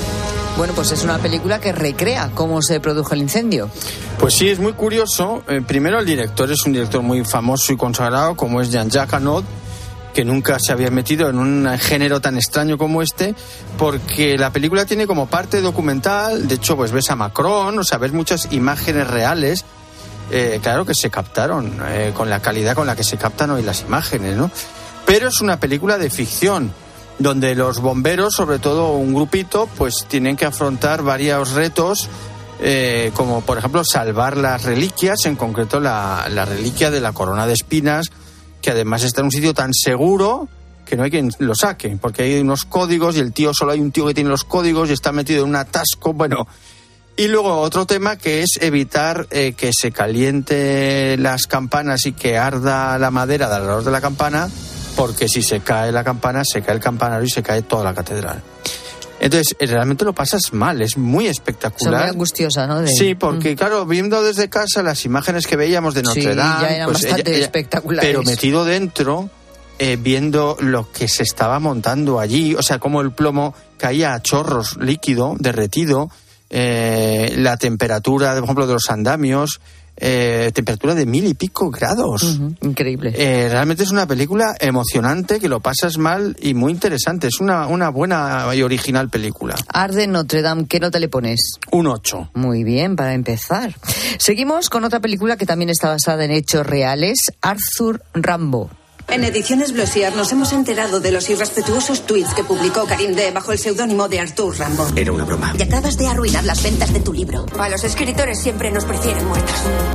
Bueno, pues es una película que recrea cómo se produjo el incendio. Pues sí, es muy curioso. Eh, primero, el director es un director muy famoso y consagrado, como es Jean-Jacques Annaud, que nunca se había metido en un género tan extraño como este, porque la película tiene como parte documental. De hecho, pues ves a Macron, o sea, ves muchas imágenes reales, eh, claro que se captaron, eh, con la calidad con la que se captan hoy las imágenes, ¿no? Pero es una película de ficción, donde los bomberos, sobre todo un grupito, pues tienen que afrontar varios retos, eh, como por ejemplo salvar las reliquias, en concreto la, la reliquia de la corona de espinas, que además está en un sitio tan seguro que no hay quien lo saque, porque hay unos códigos y el tío, solo hay un tío que tiene los códigos y está metido en un atasco, bueno. Y luego otro tema que es evitar eh, que se caliente las campanas y que arda la madera de alrededor de la campana, porque si se cae la campana, se cae el campanario y se cae toda la catedral. Entonces, realmente lo pasas mal, es muy espectacular. Es muy angustiosa, ¿no? De... Sí, porque, mm. claro, viendo desde casa las imágenes que veíamos de Notre sí, Dame... ya eran pues bastante ella, ella, espectaculares. Pero metido dentro, eh, viendo lo que se estaba montando allí, o sea, cómo el plomo caía a chorros líquido, derretido, eh, la temperatura, por ejemplo, de los andamios... Eh, temperatura de mil y pico grados. Uh-huh, increíble. Eh, realmente es una película emocionante, que lo pasas mal y muy interesante. Es una, una buena y original película. Arde Notre Dame, ¿qué nota le pones? Un ocho. Muy bien, para empezar. Seguimos con otra película que también está basada en hechos reales, Arthur Rimbaud. En Ediciones Blossier nos hemos enterado de los irrespetuosos tweets que publicó Karim D. bajo el seudónimo de Arthur Rimbaud. Era una broma. Y acabas de arruinar las ventas de tu libro. A los escritores siempre nos prefieren muertos.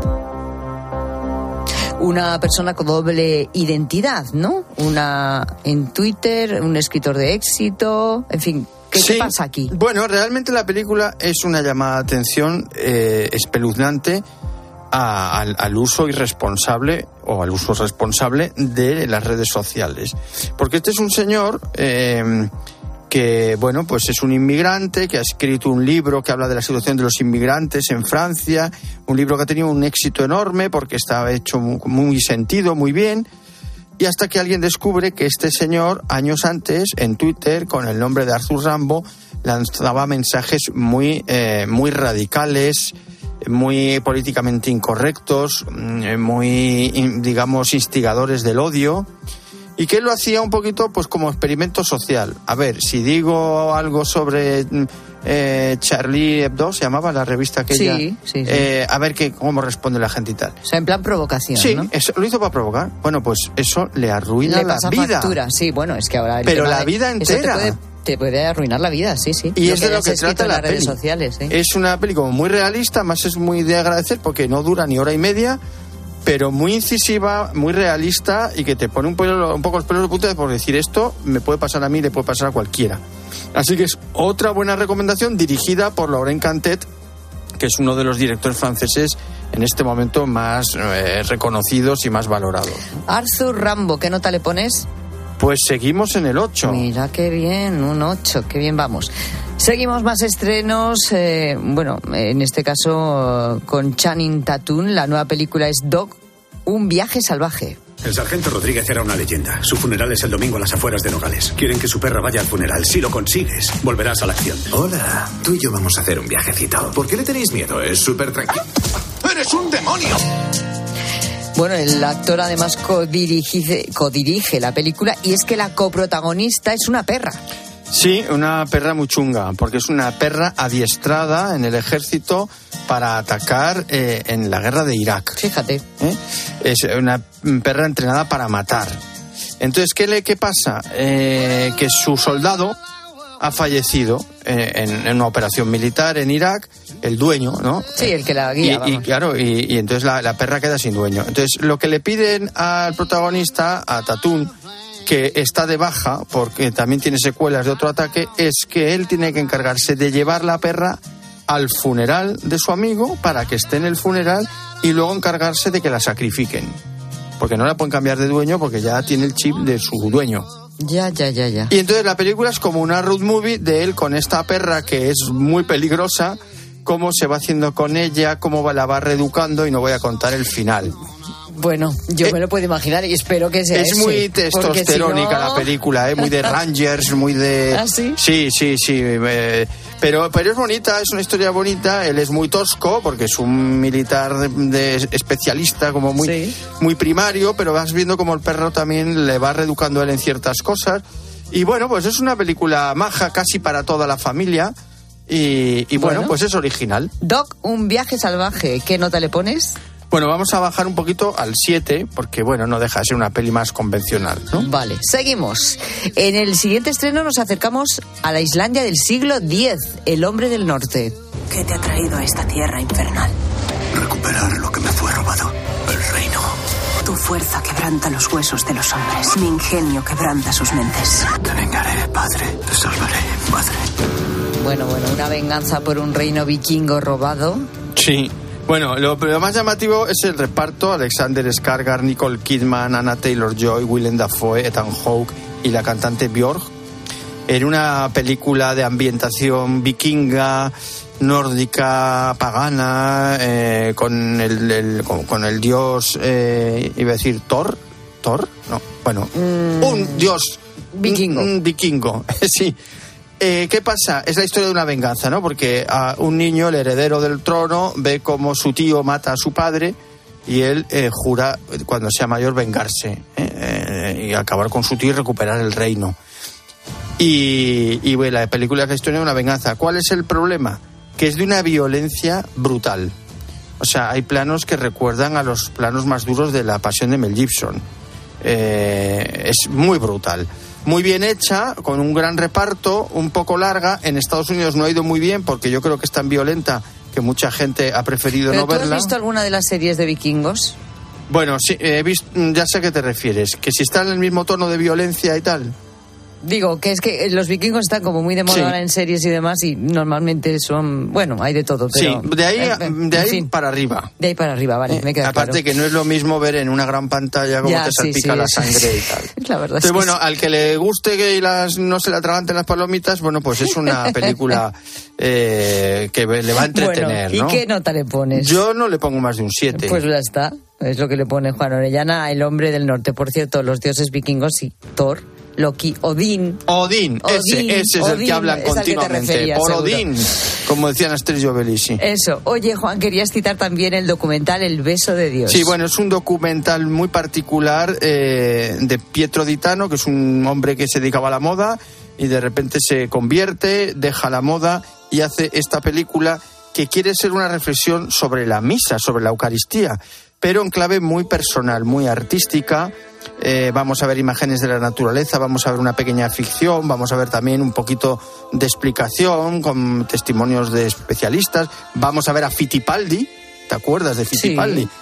Una persona con doble identidad, ¿no? Una en Twitter, un escritor de éxito, en fin. ¿Qué, sí. ¿Qué pasa aquí? Bueno, realmente la película es una llamada de atención eh, espeluznante a, al, al uso irresponsable o al uso responsable de las redes sociales. Porque este es un señor eh, que, bueno, pues es un inmigrante que ha escrito un libro que habla de la situación de los inmigrantes en Francia, un libro que ha tenido un éxito enorme porque estaba hecho muy, muy sentido, muy bien. Y hasta que alguien descubre que este señor, años antes, en Twitter, con el nombre de Arthur Rimbaud, lanzaba mensajes muy, eh, muy radicales, muy políticamente incorrectos, muy, digamos, instigadores del odio, y que él lo hacía un poquito pues como experimento social. A ver, si digo algo sobre eh, Charlie Hebdo, se llamaba la revista aquella, sí, sí, sí. Eh, a ver qué, cómo responde la gente y tal. O sea, en plan provocación, sí, ¿no? Eso lo hizo para provocar. Bueno, pues eso le arruina le la pasa vida. Factura. Sí, bueno, es que ahora... El Pero tema la de, vida entera. Eso te puede, te puede arruinar la vida, sí, sí. Y lo es de lo que trata la las redes peli. sociales, ¿eh? Es una peli como muy realista, más es muy de agradecer porque no dura ni hora y media, pero muy incisiva, muy realista y que te pone un, pelo, un poco los pelos de punta por decir esto me puede pasar a mí, le puede pasar a cualquiera. Así que es otra buena recomendación dirigida por Laurent Cantet, que es uno de los directores franceses en este momento más eh, reconocidos y más valorados. Arthur Rimbaud, ¿qué nota le pones? Pues seguimos en el ocho. Mira qué bien, un ocho, qué bien vamos. Seguimos más estrenos, eh, bueno, en este caso con Channing Tatum. La nueva película es Dog, un viaje salvaje. El sargento Rodríguez era una leyenda. Su funeral es el domingo a las afueras de Nogales. Quieren que su perra vaya al funeral. Si lo consigues, volverás a la acción. Hola, tú y yo vamos a hacer un viajecito. ¿Por qué le tenéis miedo? Es súper tranquilo. ¡Eres un demonio! Bueno, el actor además codirige, codirige la película y es que la coprotagonista es una perra. Sí, una perra muy chunga, porque es una perra adiestrada en el ejército para atacar eh, en la guerra de Irak. Fíjate. ¿Eh? Es una perra entrenada para matar. Entonces, ¿qué, le, qué pasa? Eh, que su soldado ha fallecido eh, en, en una operación militar en Irak, el dueño, ¿no? Sí, el que la guía, y, y claro, y, y entonces la, la perra queda sin dueño. Entonces, lo que le piden al protagonista, a Tatum, que está de baja, porque también tiene secuelas de otro ataque, es que él tiene que encargarse de llevar la perra al funeral de su amigo para que esté en el funeral y luego encargarse de que la sacrifiquen. Porque no la pueden cambiar de dueño porque ya tiene el chip de su dueño. Ya, ya, ya, ya. Y entonces la película es como una road movie de él con esta perra que es muy peligrosa, cómo se va haciendo con ella, cómo la va reeducando, y no voy a contar el final. Bueno, yo eh, me lo puedo imaginar y espero que sea Es ese, muy testosterónica si no... la película, ¿eh? Muy de Rangers, muy de... ¿Ah, sí? Sí, sí, sí. Eh, pero, pero es bonita, es una historia bonita. Él es muy tosco porque es un militar de, de especialista, como muy, sí. muy primario, pero vas viendo como el perro también le va reeducando a él en ciertas cosas. Y bueno, pues es una película maja casi para toda la familia. Y, y bueno, bueno, pues es original. Doc, un viaje salvaje, ¿qué nota le pones? Bueno, vamos a bajar un poquito al siete, porque bueno, no deja de ser una peli más convencional, ¿no? Vale, seguimos. En el siguiente estreno nos acercamos a la Islandia del siglo diez, El hombre del norte. ¿Qué te ha traído a esta tierra infernal? Recuperar lo que me fue robado, el reino. Tu fuerza quebranta los huesos de los hombres. Mi ingenio quebranta sus mentes. Te vengaré, padre. Te salvaré, madre. Bueno, bueno, una venganza por un reino vikingo robado. Sí. Bueno, lo, lo más llamativo es el reparto: Alexander Skarsgård, Nicole Kidman, Anna Taylor-Joy, Willem Dafoe, Ethan Hawke y la cantante Björk, en una película de ambientación vikinga, nórdica, pagana, eh, con, el, el, con, con el dios, eh, iba a decir Thor, Thor, no, bueno, mm, un dios vikingo, un, un vikingo, sí. Eh, ¿Qué pasa? Es la historia de una venganza, ¿no? Porque a un niño, el heredero del trono, ve cómo su tío mata a su padre y él eh, jura, cuando sea mayor, vengarse ¿eh? Eh, y acabar con su tío y recuperar el reino. Y, y bueno, la película es la historia de una venganza. ¿Cuál es el problema? Que es de una violencia brutal. O sea, hay planos que recuerdan a los planos más duros de La Pasión de Mel Gibson. Eh, es muy brutal. Muy bien hecha, con un gran reparto, un poco larga. En Estados Unidos no ha ido muy bien porque yo creo que es tan violenta que mucha gente ha preferido ¿Pero no tú verla. has visto alguna de las series de vikingos? Bueno, sí, he visto, ya sé a qué te refieres. Que si está en el mismo tono de violencia y tal. Digo, que es que los vikingos están como muy de moda sí. ahora en series y demás, y normalmente son, bueno, hay de todo, pero... Sí, de ahí, de ahí fin, para arriba. De ahí para arriba, vale, eh, me queda Aparte claro. que no es lo mismo ver en una gran pantalla cómo ya, te salpica sí, sí, la eso, sangre y tal. La verdad Entonces, es que bueno, sí. al que le guste que las, no se le atraganten las palomitas, bueno, pues es una película eh, que le va a entretener, bueno, ¿y ¿no? qué nota le pones? Yo no le pongo más de un siete. Pues ya está, es lo que le pone Juan Orellana, El hombre del norte. Por cierto, los dioses vikingos, sí, Thor, Loki, Odín. Odín, Odín ese, ese es Odín, el que hablan continuamente. Que Por seguro. Odín, como decían Asterix y Obelix. Eso. Oye, Juan, querías citar también el documental El beso de Dios. Sí, bueno, es un documental muy particular eh, de Pietro Ditano, que es un hombre que se dedicaba a la moda y de repente se convierte, deja la moda y hace esta película que quiere ser una reflexión sobre la misa, sobre la Eucaristía, pero en clave muy personal, muy artística. Eh, vamos a ver imágenes de la naturaleza, vamos a ver una pequeña ficción, vamos a ver también un poquito de explicación con testimonios de especialistas, vamos a ver a Fittipaldi, ¿te acuerdas de Fittipaldi? Sí.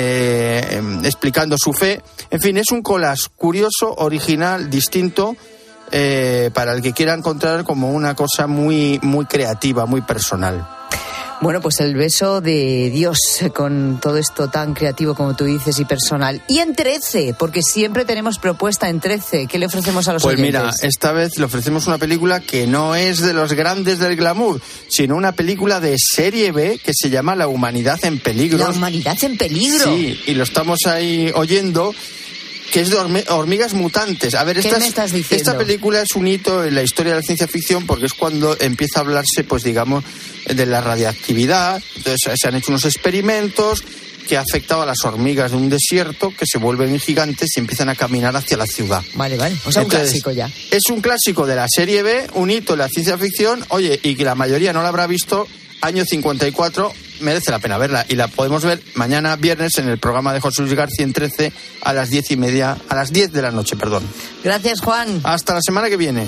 Eh, explicando su fe. En fin, es un collage curioso, original, distinto, eh, para el que quiera encontrar como una cosa muy, muy creativa, muy personal. Bueno, pues el beso de Dios, con todo esto tan creativo como tú dices y personal. Y en trece, porque siempre tenemos propuesta en trece. ¿Qué le ofrecemos a los pues oyentes? Pues mira, esta vez le ofrecemos una película que no es de los grandes del glamour, sino una película de serie B que se llama La humanidad en peligro. La humanidad en peligro. Sí, y lo estamos ahí oyendo, que es de hormigas mutantes. A ver, ¿Qué esta, me estás diciendo? Esta película es un hito en la historia de la ciencia ficción porque es cuando empieza a hablarse, pues digamos, de la radiactividad. Entonces se han hecho unos experimentos que ha afectado a las hormigas de un desierto que se vuelven gigantes y empiezan a caminar hacia la ciudad. Vale, vale. O sea, Entonces, un clásico ya. Es un clásico de la serie B, un hito en la ciencia ficción, oye, y que la mayoría no la habrá visto. Año cincuenta y cuatro, merece la pena verla y la podemos ver mañana viernes en el programa de José Luis García en trece a las diez y media, a las diez de la noche, perdón. Gracias, Juan. Hasta la semana que viene.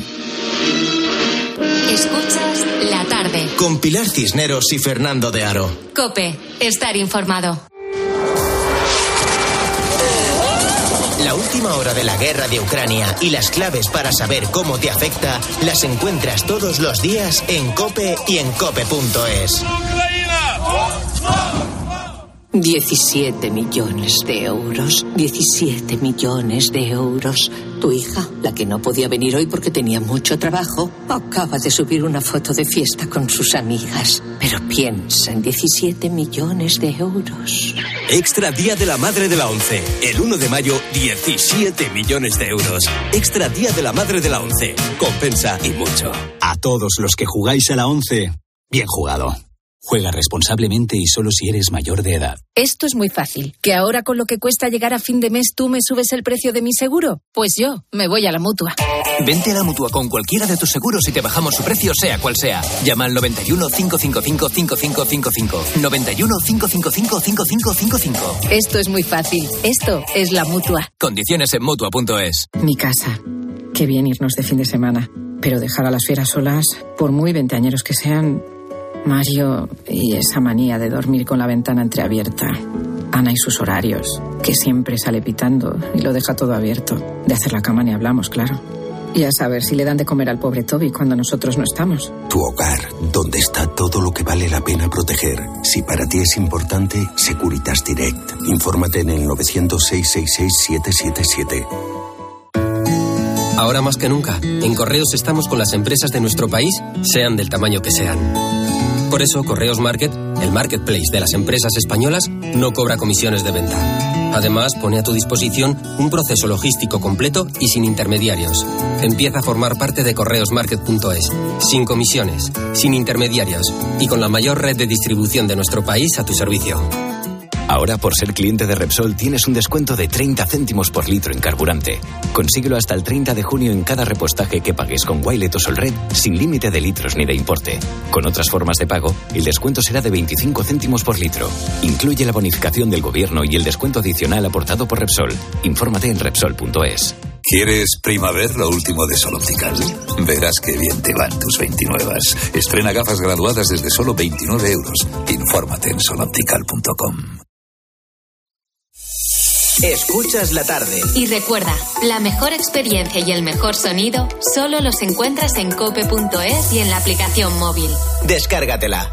Escuchas La Tarde con Pilar Cisneros y Fernando de Aro. COPE, estar informado. La última hora de la guerra de Ucrania y las claves para saber cómo te afecta las encuentras todos los días en COPE y en cope punto es. diecisiete millones de euros. diecisiete millones de euros. Tu hija, la que no podía venir hoy porque tenía mucho trabajo, acaba de subir una foto de fiesta con sus amigas. Pero piensa en diecisiete millones de euros. Extra Día de la Madre de la ONCE. El uno de mayo, diecisiete millones de euros. Extra Día de la Madre de la ONCE. Compensa y mucho. A todos los que jugáis a la ONCE, bien jugado. Juega responsablemente y solo si eres mayor de edad. Esto es muy fácil. ¿Que ahora con lo que cuesta llegar a fin de mes tú me subes el precio de mi seguro? Pues yo me voy a la Mutua. Vente a la Mutua con cualquiera de tus seguros y te bajamos su precio sea cual sea. Llama al noventa y uno, cinco cinco cinco, cinco cinco cinco cinco. noventa y uno, cinco cinco cinco, cinco cinco cinco cinco. Esto es muy fácil. Esto es la Mutua. Condiciones en Mutua punto es. Mi casa. Qué bien irnos de fin de semana. Pero dejar a las fieras solas, por muy veinteañeros que sean... Mario y esa manía de dormir con la ventana entreabierta. Ana y sus horarios, que siempre sale pitando y lo deja todo abierto. De hacer la cama ni hablamos, claro. Y a saber si le dan de comer al pobre Toby cuando nosotros no estamos. Tu hogar, donde está todo lo que vale la pena proteger. Si para ti es importante, Securitas Direct. Infórmate en el novecientos, seiscientos sesenta y seis, siete siete siete. Ahora más que nunca, en Correos estamos con las empresas de nuestro país, sean del tamaño que sean. Por eso, Correos Market, el marketplace de las empresas españolas, no cobra comisiones de venta. Además, pone a tu disposición un proceso logístico completo y sin intermediarios. Empieza a formar parte de correos market punto es, sin comisiones, sin intermediarios y con la mayor red de distribución de nuestro país a tu servicio. Ahora, por ser cliente de Repsol, tienes un descuento de treinta céntimos por litro en carburante. Consíguelo hasta el treinta de junio en cada repostaje que pagues con Wilet o Solred, sin límite de litros ni de importe. Con otras formas de pago, el descuento será de veinticinco céntimos por litro. Incluye la bonificación del gobierno y el descuento adicional aportado por Repsol. Infórmate en Repsol punto es. ¿Quieres Primaver, lo último de Sol Optical? Verás qué bien te van tus veintinuevas. Estrena gafas graduadas desde solo veintinueve euros. Infórmate en sol optical punto com. Escuchas la tarde. Y recuerda, la mejor experiencia y el mejor sonido solo los encuentras en cope punto es y en la aplicación móvil. Descárgatela.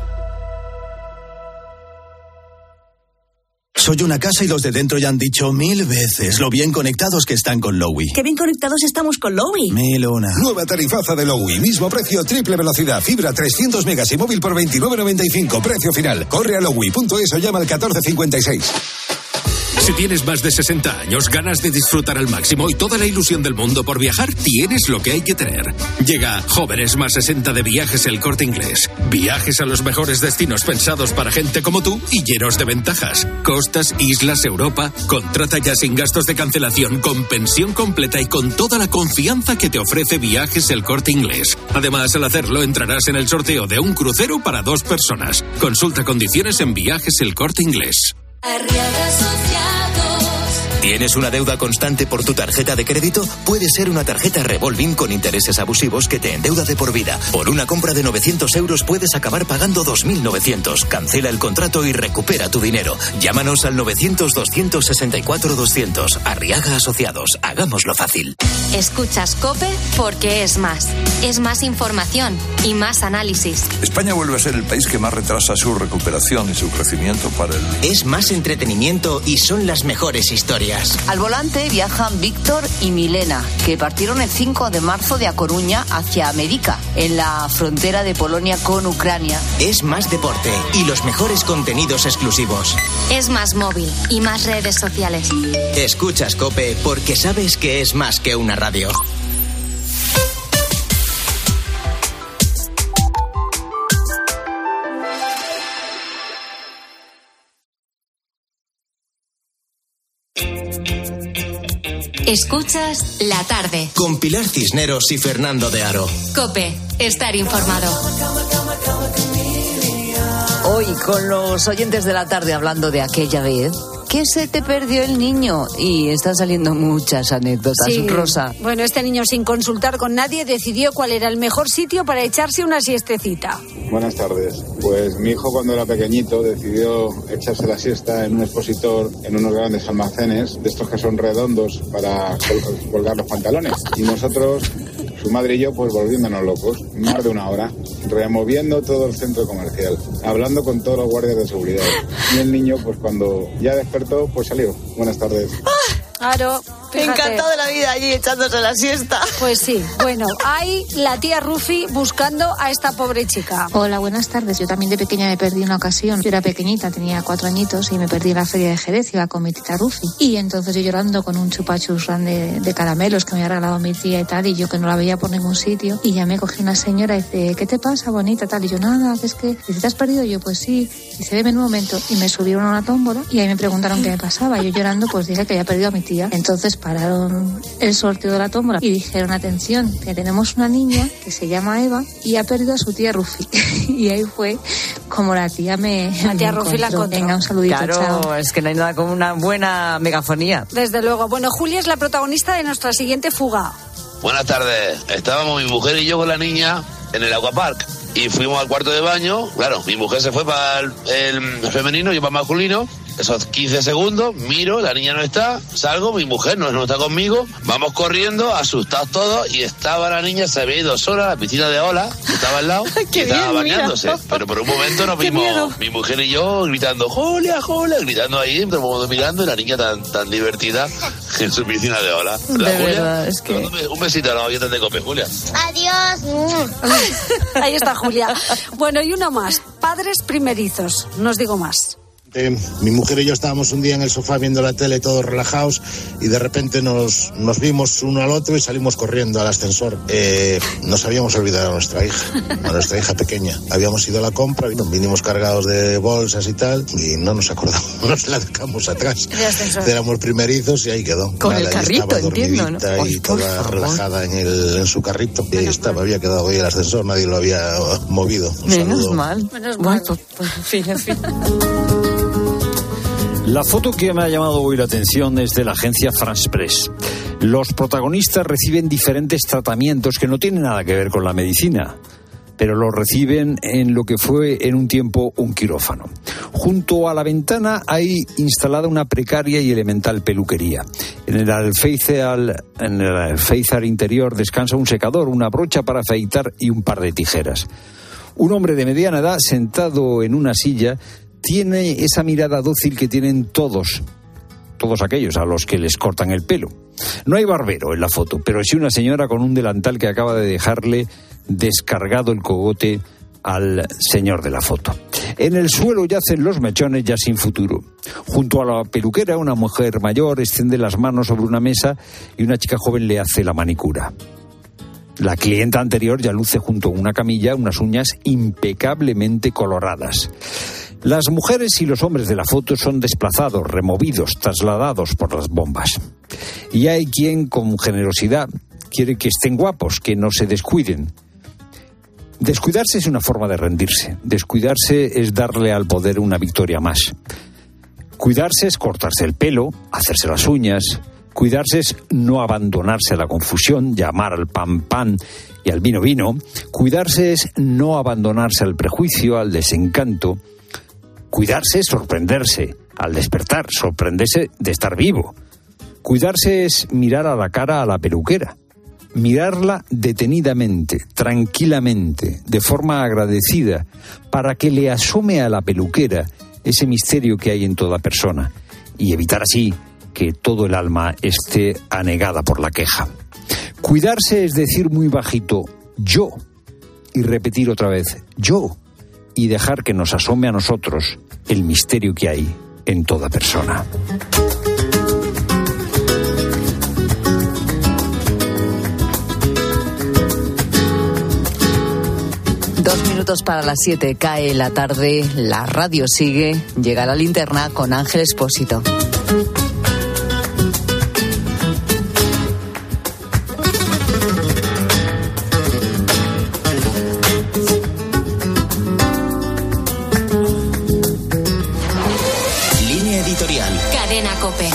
Soy una casa y los de dentro ya han dicho mil veces lo bien conectados que están con Lowy. ¡Qué bien conectados estamos con Lowy! Mil una. Nueva tarifaza de Lowy. Mismo precio, triple velocidad, fibra trescientos megas y móvil por veintinueve noventa y cinco. Precio final. Corre a lowy punto es o llama al catorce cincuenta y seis. Si tienes más de sesenta años, ganas de disfrutar al máximo y toda la ilusión del mundo por viajar, tienes lo que hay que tener. Llega Jóvenes más sesenta de Viajes El Corte Inglés. Viajes a los mejores destinos pensados para gente como tú y llenos de ventajas. Costas, islas, Europa. Contrata ya sin gastos de cancelación, con pensión completa y con toda la confianza que te ofrece Viajes El Corte Inglés. Además, al hacerlo, entrarás en el sorteo de un crucero para dos personas. Consulta condiciones en Viajes El Corte Inglés. Arriaga Asociados. ¿Tienes una deuda constante por tu tarjeta de crédito? Puede ser una tarjeta revolving con intereses abusivos que te endeuda de por vida. Por una compra de novecientos euros puedes acabar pagando dos mil novecientos. Cancela el contrato y recupera tu dinero. Llámanos al novecientos, doscientos sesenta y cuatro, doscientos. Arriaga Asociados. Hagámoslo fácil. Escuchas COPE porque es más. Es más información y más análisis. España vuelve a ser el país que más retrasa su recuperación y su crecimiento para el... Es más entretenimiento y son las mejores historias. Al volante viajan Víctor y Milena, que partieron el cinco de marzo de A Coruña hacia América, en la frontera de Polonia con Ucrania. Es más deporte y los mejores contenidos exclusivos. Es más móvil y más redes sociales. Escuchas COPE porque sabes que es más que una radio. Escuchas La Tarde. Con Pilar Cisneros y Fernando de Aro. COPE. Estar informado. Hoy con los oyentes de La Tarde hablando de aquella vez que se te perdió el niño y están saliendo muchas anécdotas. Sí. Rosa. Bueno, este niño sin consultar con nadie decidió cuál era el mejor sitio para echarse una siestecita. Buenas tardes. Pues mi hijo cuando era pequeñito decidió echarse la siesta en un expositor en unos grandes almacenes de estos que son redondos para colgar los pantalones y nosotros Su madre y yo pues volviéndonos locos, más de una hora, removiendo todo el centro comercial, hablando con todos los guardias de seguridad. Y el niño pues cuando ya despertó pues salió. Buenas tardes. Claro, fíjate. Encantado de la vida allí echándose la siesta. Pues sí, bueno, hay la tía Rufi buscando a esta pobre chica. Hola, buenas tardes. Yo también de pequeña me perdí una ocasión. Yo era pequeñita, tenía cuatro añitos y me perdí en la feria de Jerez, iba con mi tita Rufi. Y entonces yo llorando con un chupachus grande de caramelos que me había regalado mi tía y tal, y yo que no la veía por ningún sitio. Y ya me cogí una señora y dice, ¿qué te pasa, bonita? Tal, y yo, nada, es que, dice, ¿te has perdido? Y yo, pues sí. Dice, ven un momento. Y me subieron a una tómbola y ahí me preguntaron qué me pasaba. Y yo llorando, pues dije que había perdido a mi tía. Entonces pararon el sorteo de la tómbola y dijeron, atención, que tenemos una niña que se llama Eva y ha perdido a su tía Rufi. Y ahí fue como la tía me La tía me Rufi la encontró. Venga, un saludito, claro, chao. Es que no hay nada como una buena megafonía. Desde luego. Bueno, Julia es la protagonista de nuestra siguiente fuga. Buenas tardes. Estábamos mi mujer y yo con la niña en el aquapark y fuimos al cuarto de baño. Claro, mi mujer se fue para el, el femenino, yo para el masculino. Esos quince segundos, miro, la niña no está, salgo, mi mujer no, no está conmigo, vamos corriendo, asustados todos, y estaba la niña, se había ido sola a la piscina de olas, que estaba al lado, y estaba bien, bañándose. Mira. Pero por un momento nos vimos, miedo. Mi mujer y yo, gritando, Julia, Julia, gritando ahí, todo el mundo mirando, y la niña tan, tan divertida en su piscina de olas. De Julia? Verdad, es que... Un besito a la oyentes de Cope, Julia. Adiós. Ahí está Julia. Bueno, y uno más, padres primerizos, no os digo más. Eh, mi mujer y yo estábamos un día en el sofá viendo la tele todos relajados y de repente nos, nos vimos uno al otro y salimos corriendo al ascensor. Eh, nos habíamos olvidado a nuestra hija, a nuestra hija pequeña. Habíamos ido a la compra, vinimos cargados de bolsas y tal y no nos acordamos, nos la dejamos atrás. Éramos primerizos y ahí quedó. Con Nada, el carrito, entiendo, ¿no? Y Ay, toda relajada en, el, en su carrito. Y ahí estaba, había quedado ahí el ascensor, nadie lo había movido. Un Menos saludo. mal. Menos mal. Bueno, pues, en fin, en fin. La foto que me ha llamado hoy la atención es de la agencia France Press. Los protagonistas reciben diferentes tratamientos que no tienen nada que ver con la medicina, pero los reciben en lo que fue en un tiempo un quirófano. Junto a la ventana hay instalada una precaria y elemental peluquería. En el alféizar, en el alféizar interior descansa un secador, una brocha para afeitar y un par de tijeras. Un hombre de mediana edad sentado en una silla tiene esa mirada dócil que tienen todos, todos aquellos a los que les cortan el pelo. No hay barbero en la foto, pero sí una señora con un delantal que acaba de dejarle descargado el cogote al señor de la foto. En el suelo yacen los mechones ya sin futuro. Junto a la peluquera, una mujer mayor extiende las manos sobre una mesa y una chica joven le hace la manicura. La clienta anterior ya luce junto a una camilla unas uñas impecablemente coloradas. Las mujeres y los hombres de la foto son desplazados, removidos, trasladados por las bombas. Y hay quien, con generosidad, quiere que estén guapos, que no se descuiden. Descuidarse es una forma de rendirse. Descuidarse es darle al poder una victoria más. Cuidarse es cortarse el pelo, hacerse las uñas. Cuidarse es no abandonarse a la confusión, llamar al pan pan y al vino vino. Cuidarse es no abandonarse al prejuicio, al desencanto. Cuidarse es sorprenderse al despertar, sorprenderse de estar vivo. Cuidarse es mirar a la cara a la peluquera, mirarla detenidamente, tranquilamente, de forma agradecida, para que le asome a la peluquera ese misterio que hay en toda persona y evitar así que todo el alma esté anegada por la queja. Cuidarse es decir muy bajito, yo, y repetir otra vez, yo, y dejar que nos asome a nosotros el misterio que hay en toda persona. Dos minutos para las siete, cae la tarde, la radio sigue, llega la linterna con Ángel Expósito. Cadena COPE.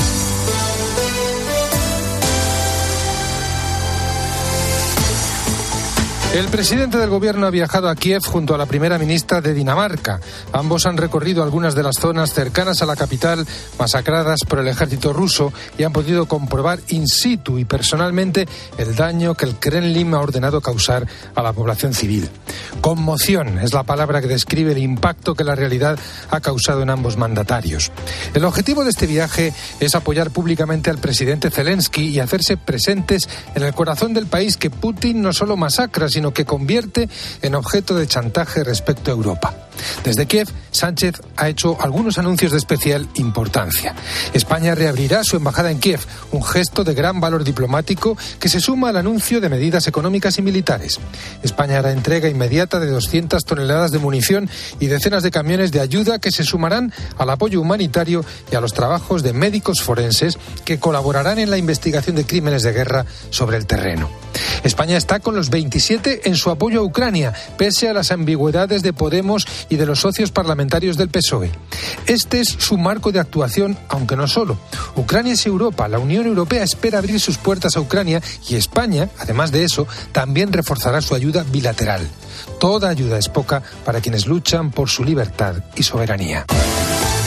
El presidente del gobierno ha viajado a Kiev junto a la primera ministra de Dinamarca. Ambos han recorrido algunas de las zonas cercanas a la capital masacradas por el ejército ruso y han podido comprobar in situ y personalmente el daño que el Kremlin ha ordenado causar a la población civil. Conmoción es la palabra que describe el impacto que la realidad ha causado en ambos mandatarios. El objetivo de este viaje es apoyar públicamente al presidente Zelensky y hacerse presentes en el corazón del país que Putin no solo masacra, sino sino que convierte en objeto de chantaje respecto a Europa. Desde Kiev, Sánchez ha hecho algunos anuncios de especial importancia. España reabrirá su embajada en Kiev, un gesto de gran valor diplomático que se suma al anuncio de medidas económicas y militares. España hará entrega inmediata de doscientas toneladas de munición y decenas de camiones de ayuda que se sumarán al apoyo humanitario y a los trabajos de médicos forenses que colaborarán en la investigación de crímenes de guerra sobre el terreno. España está con los veintisiete en su apoyo a Ucrania, pese a las ambigüedades de Podemos y de los socios parlamentarios del P S O E. Este es su marco de actuación, aunque no solo. Ucrania es Europa. La Unión Europea espera abrir sus puertas a Ucrania y España, además de eso, también reforzará su ayuda bilateral. Toda ayuda es poca para quienes luchan por su libertad y soberanía.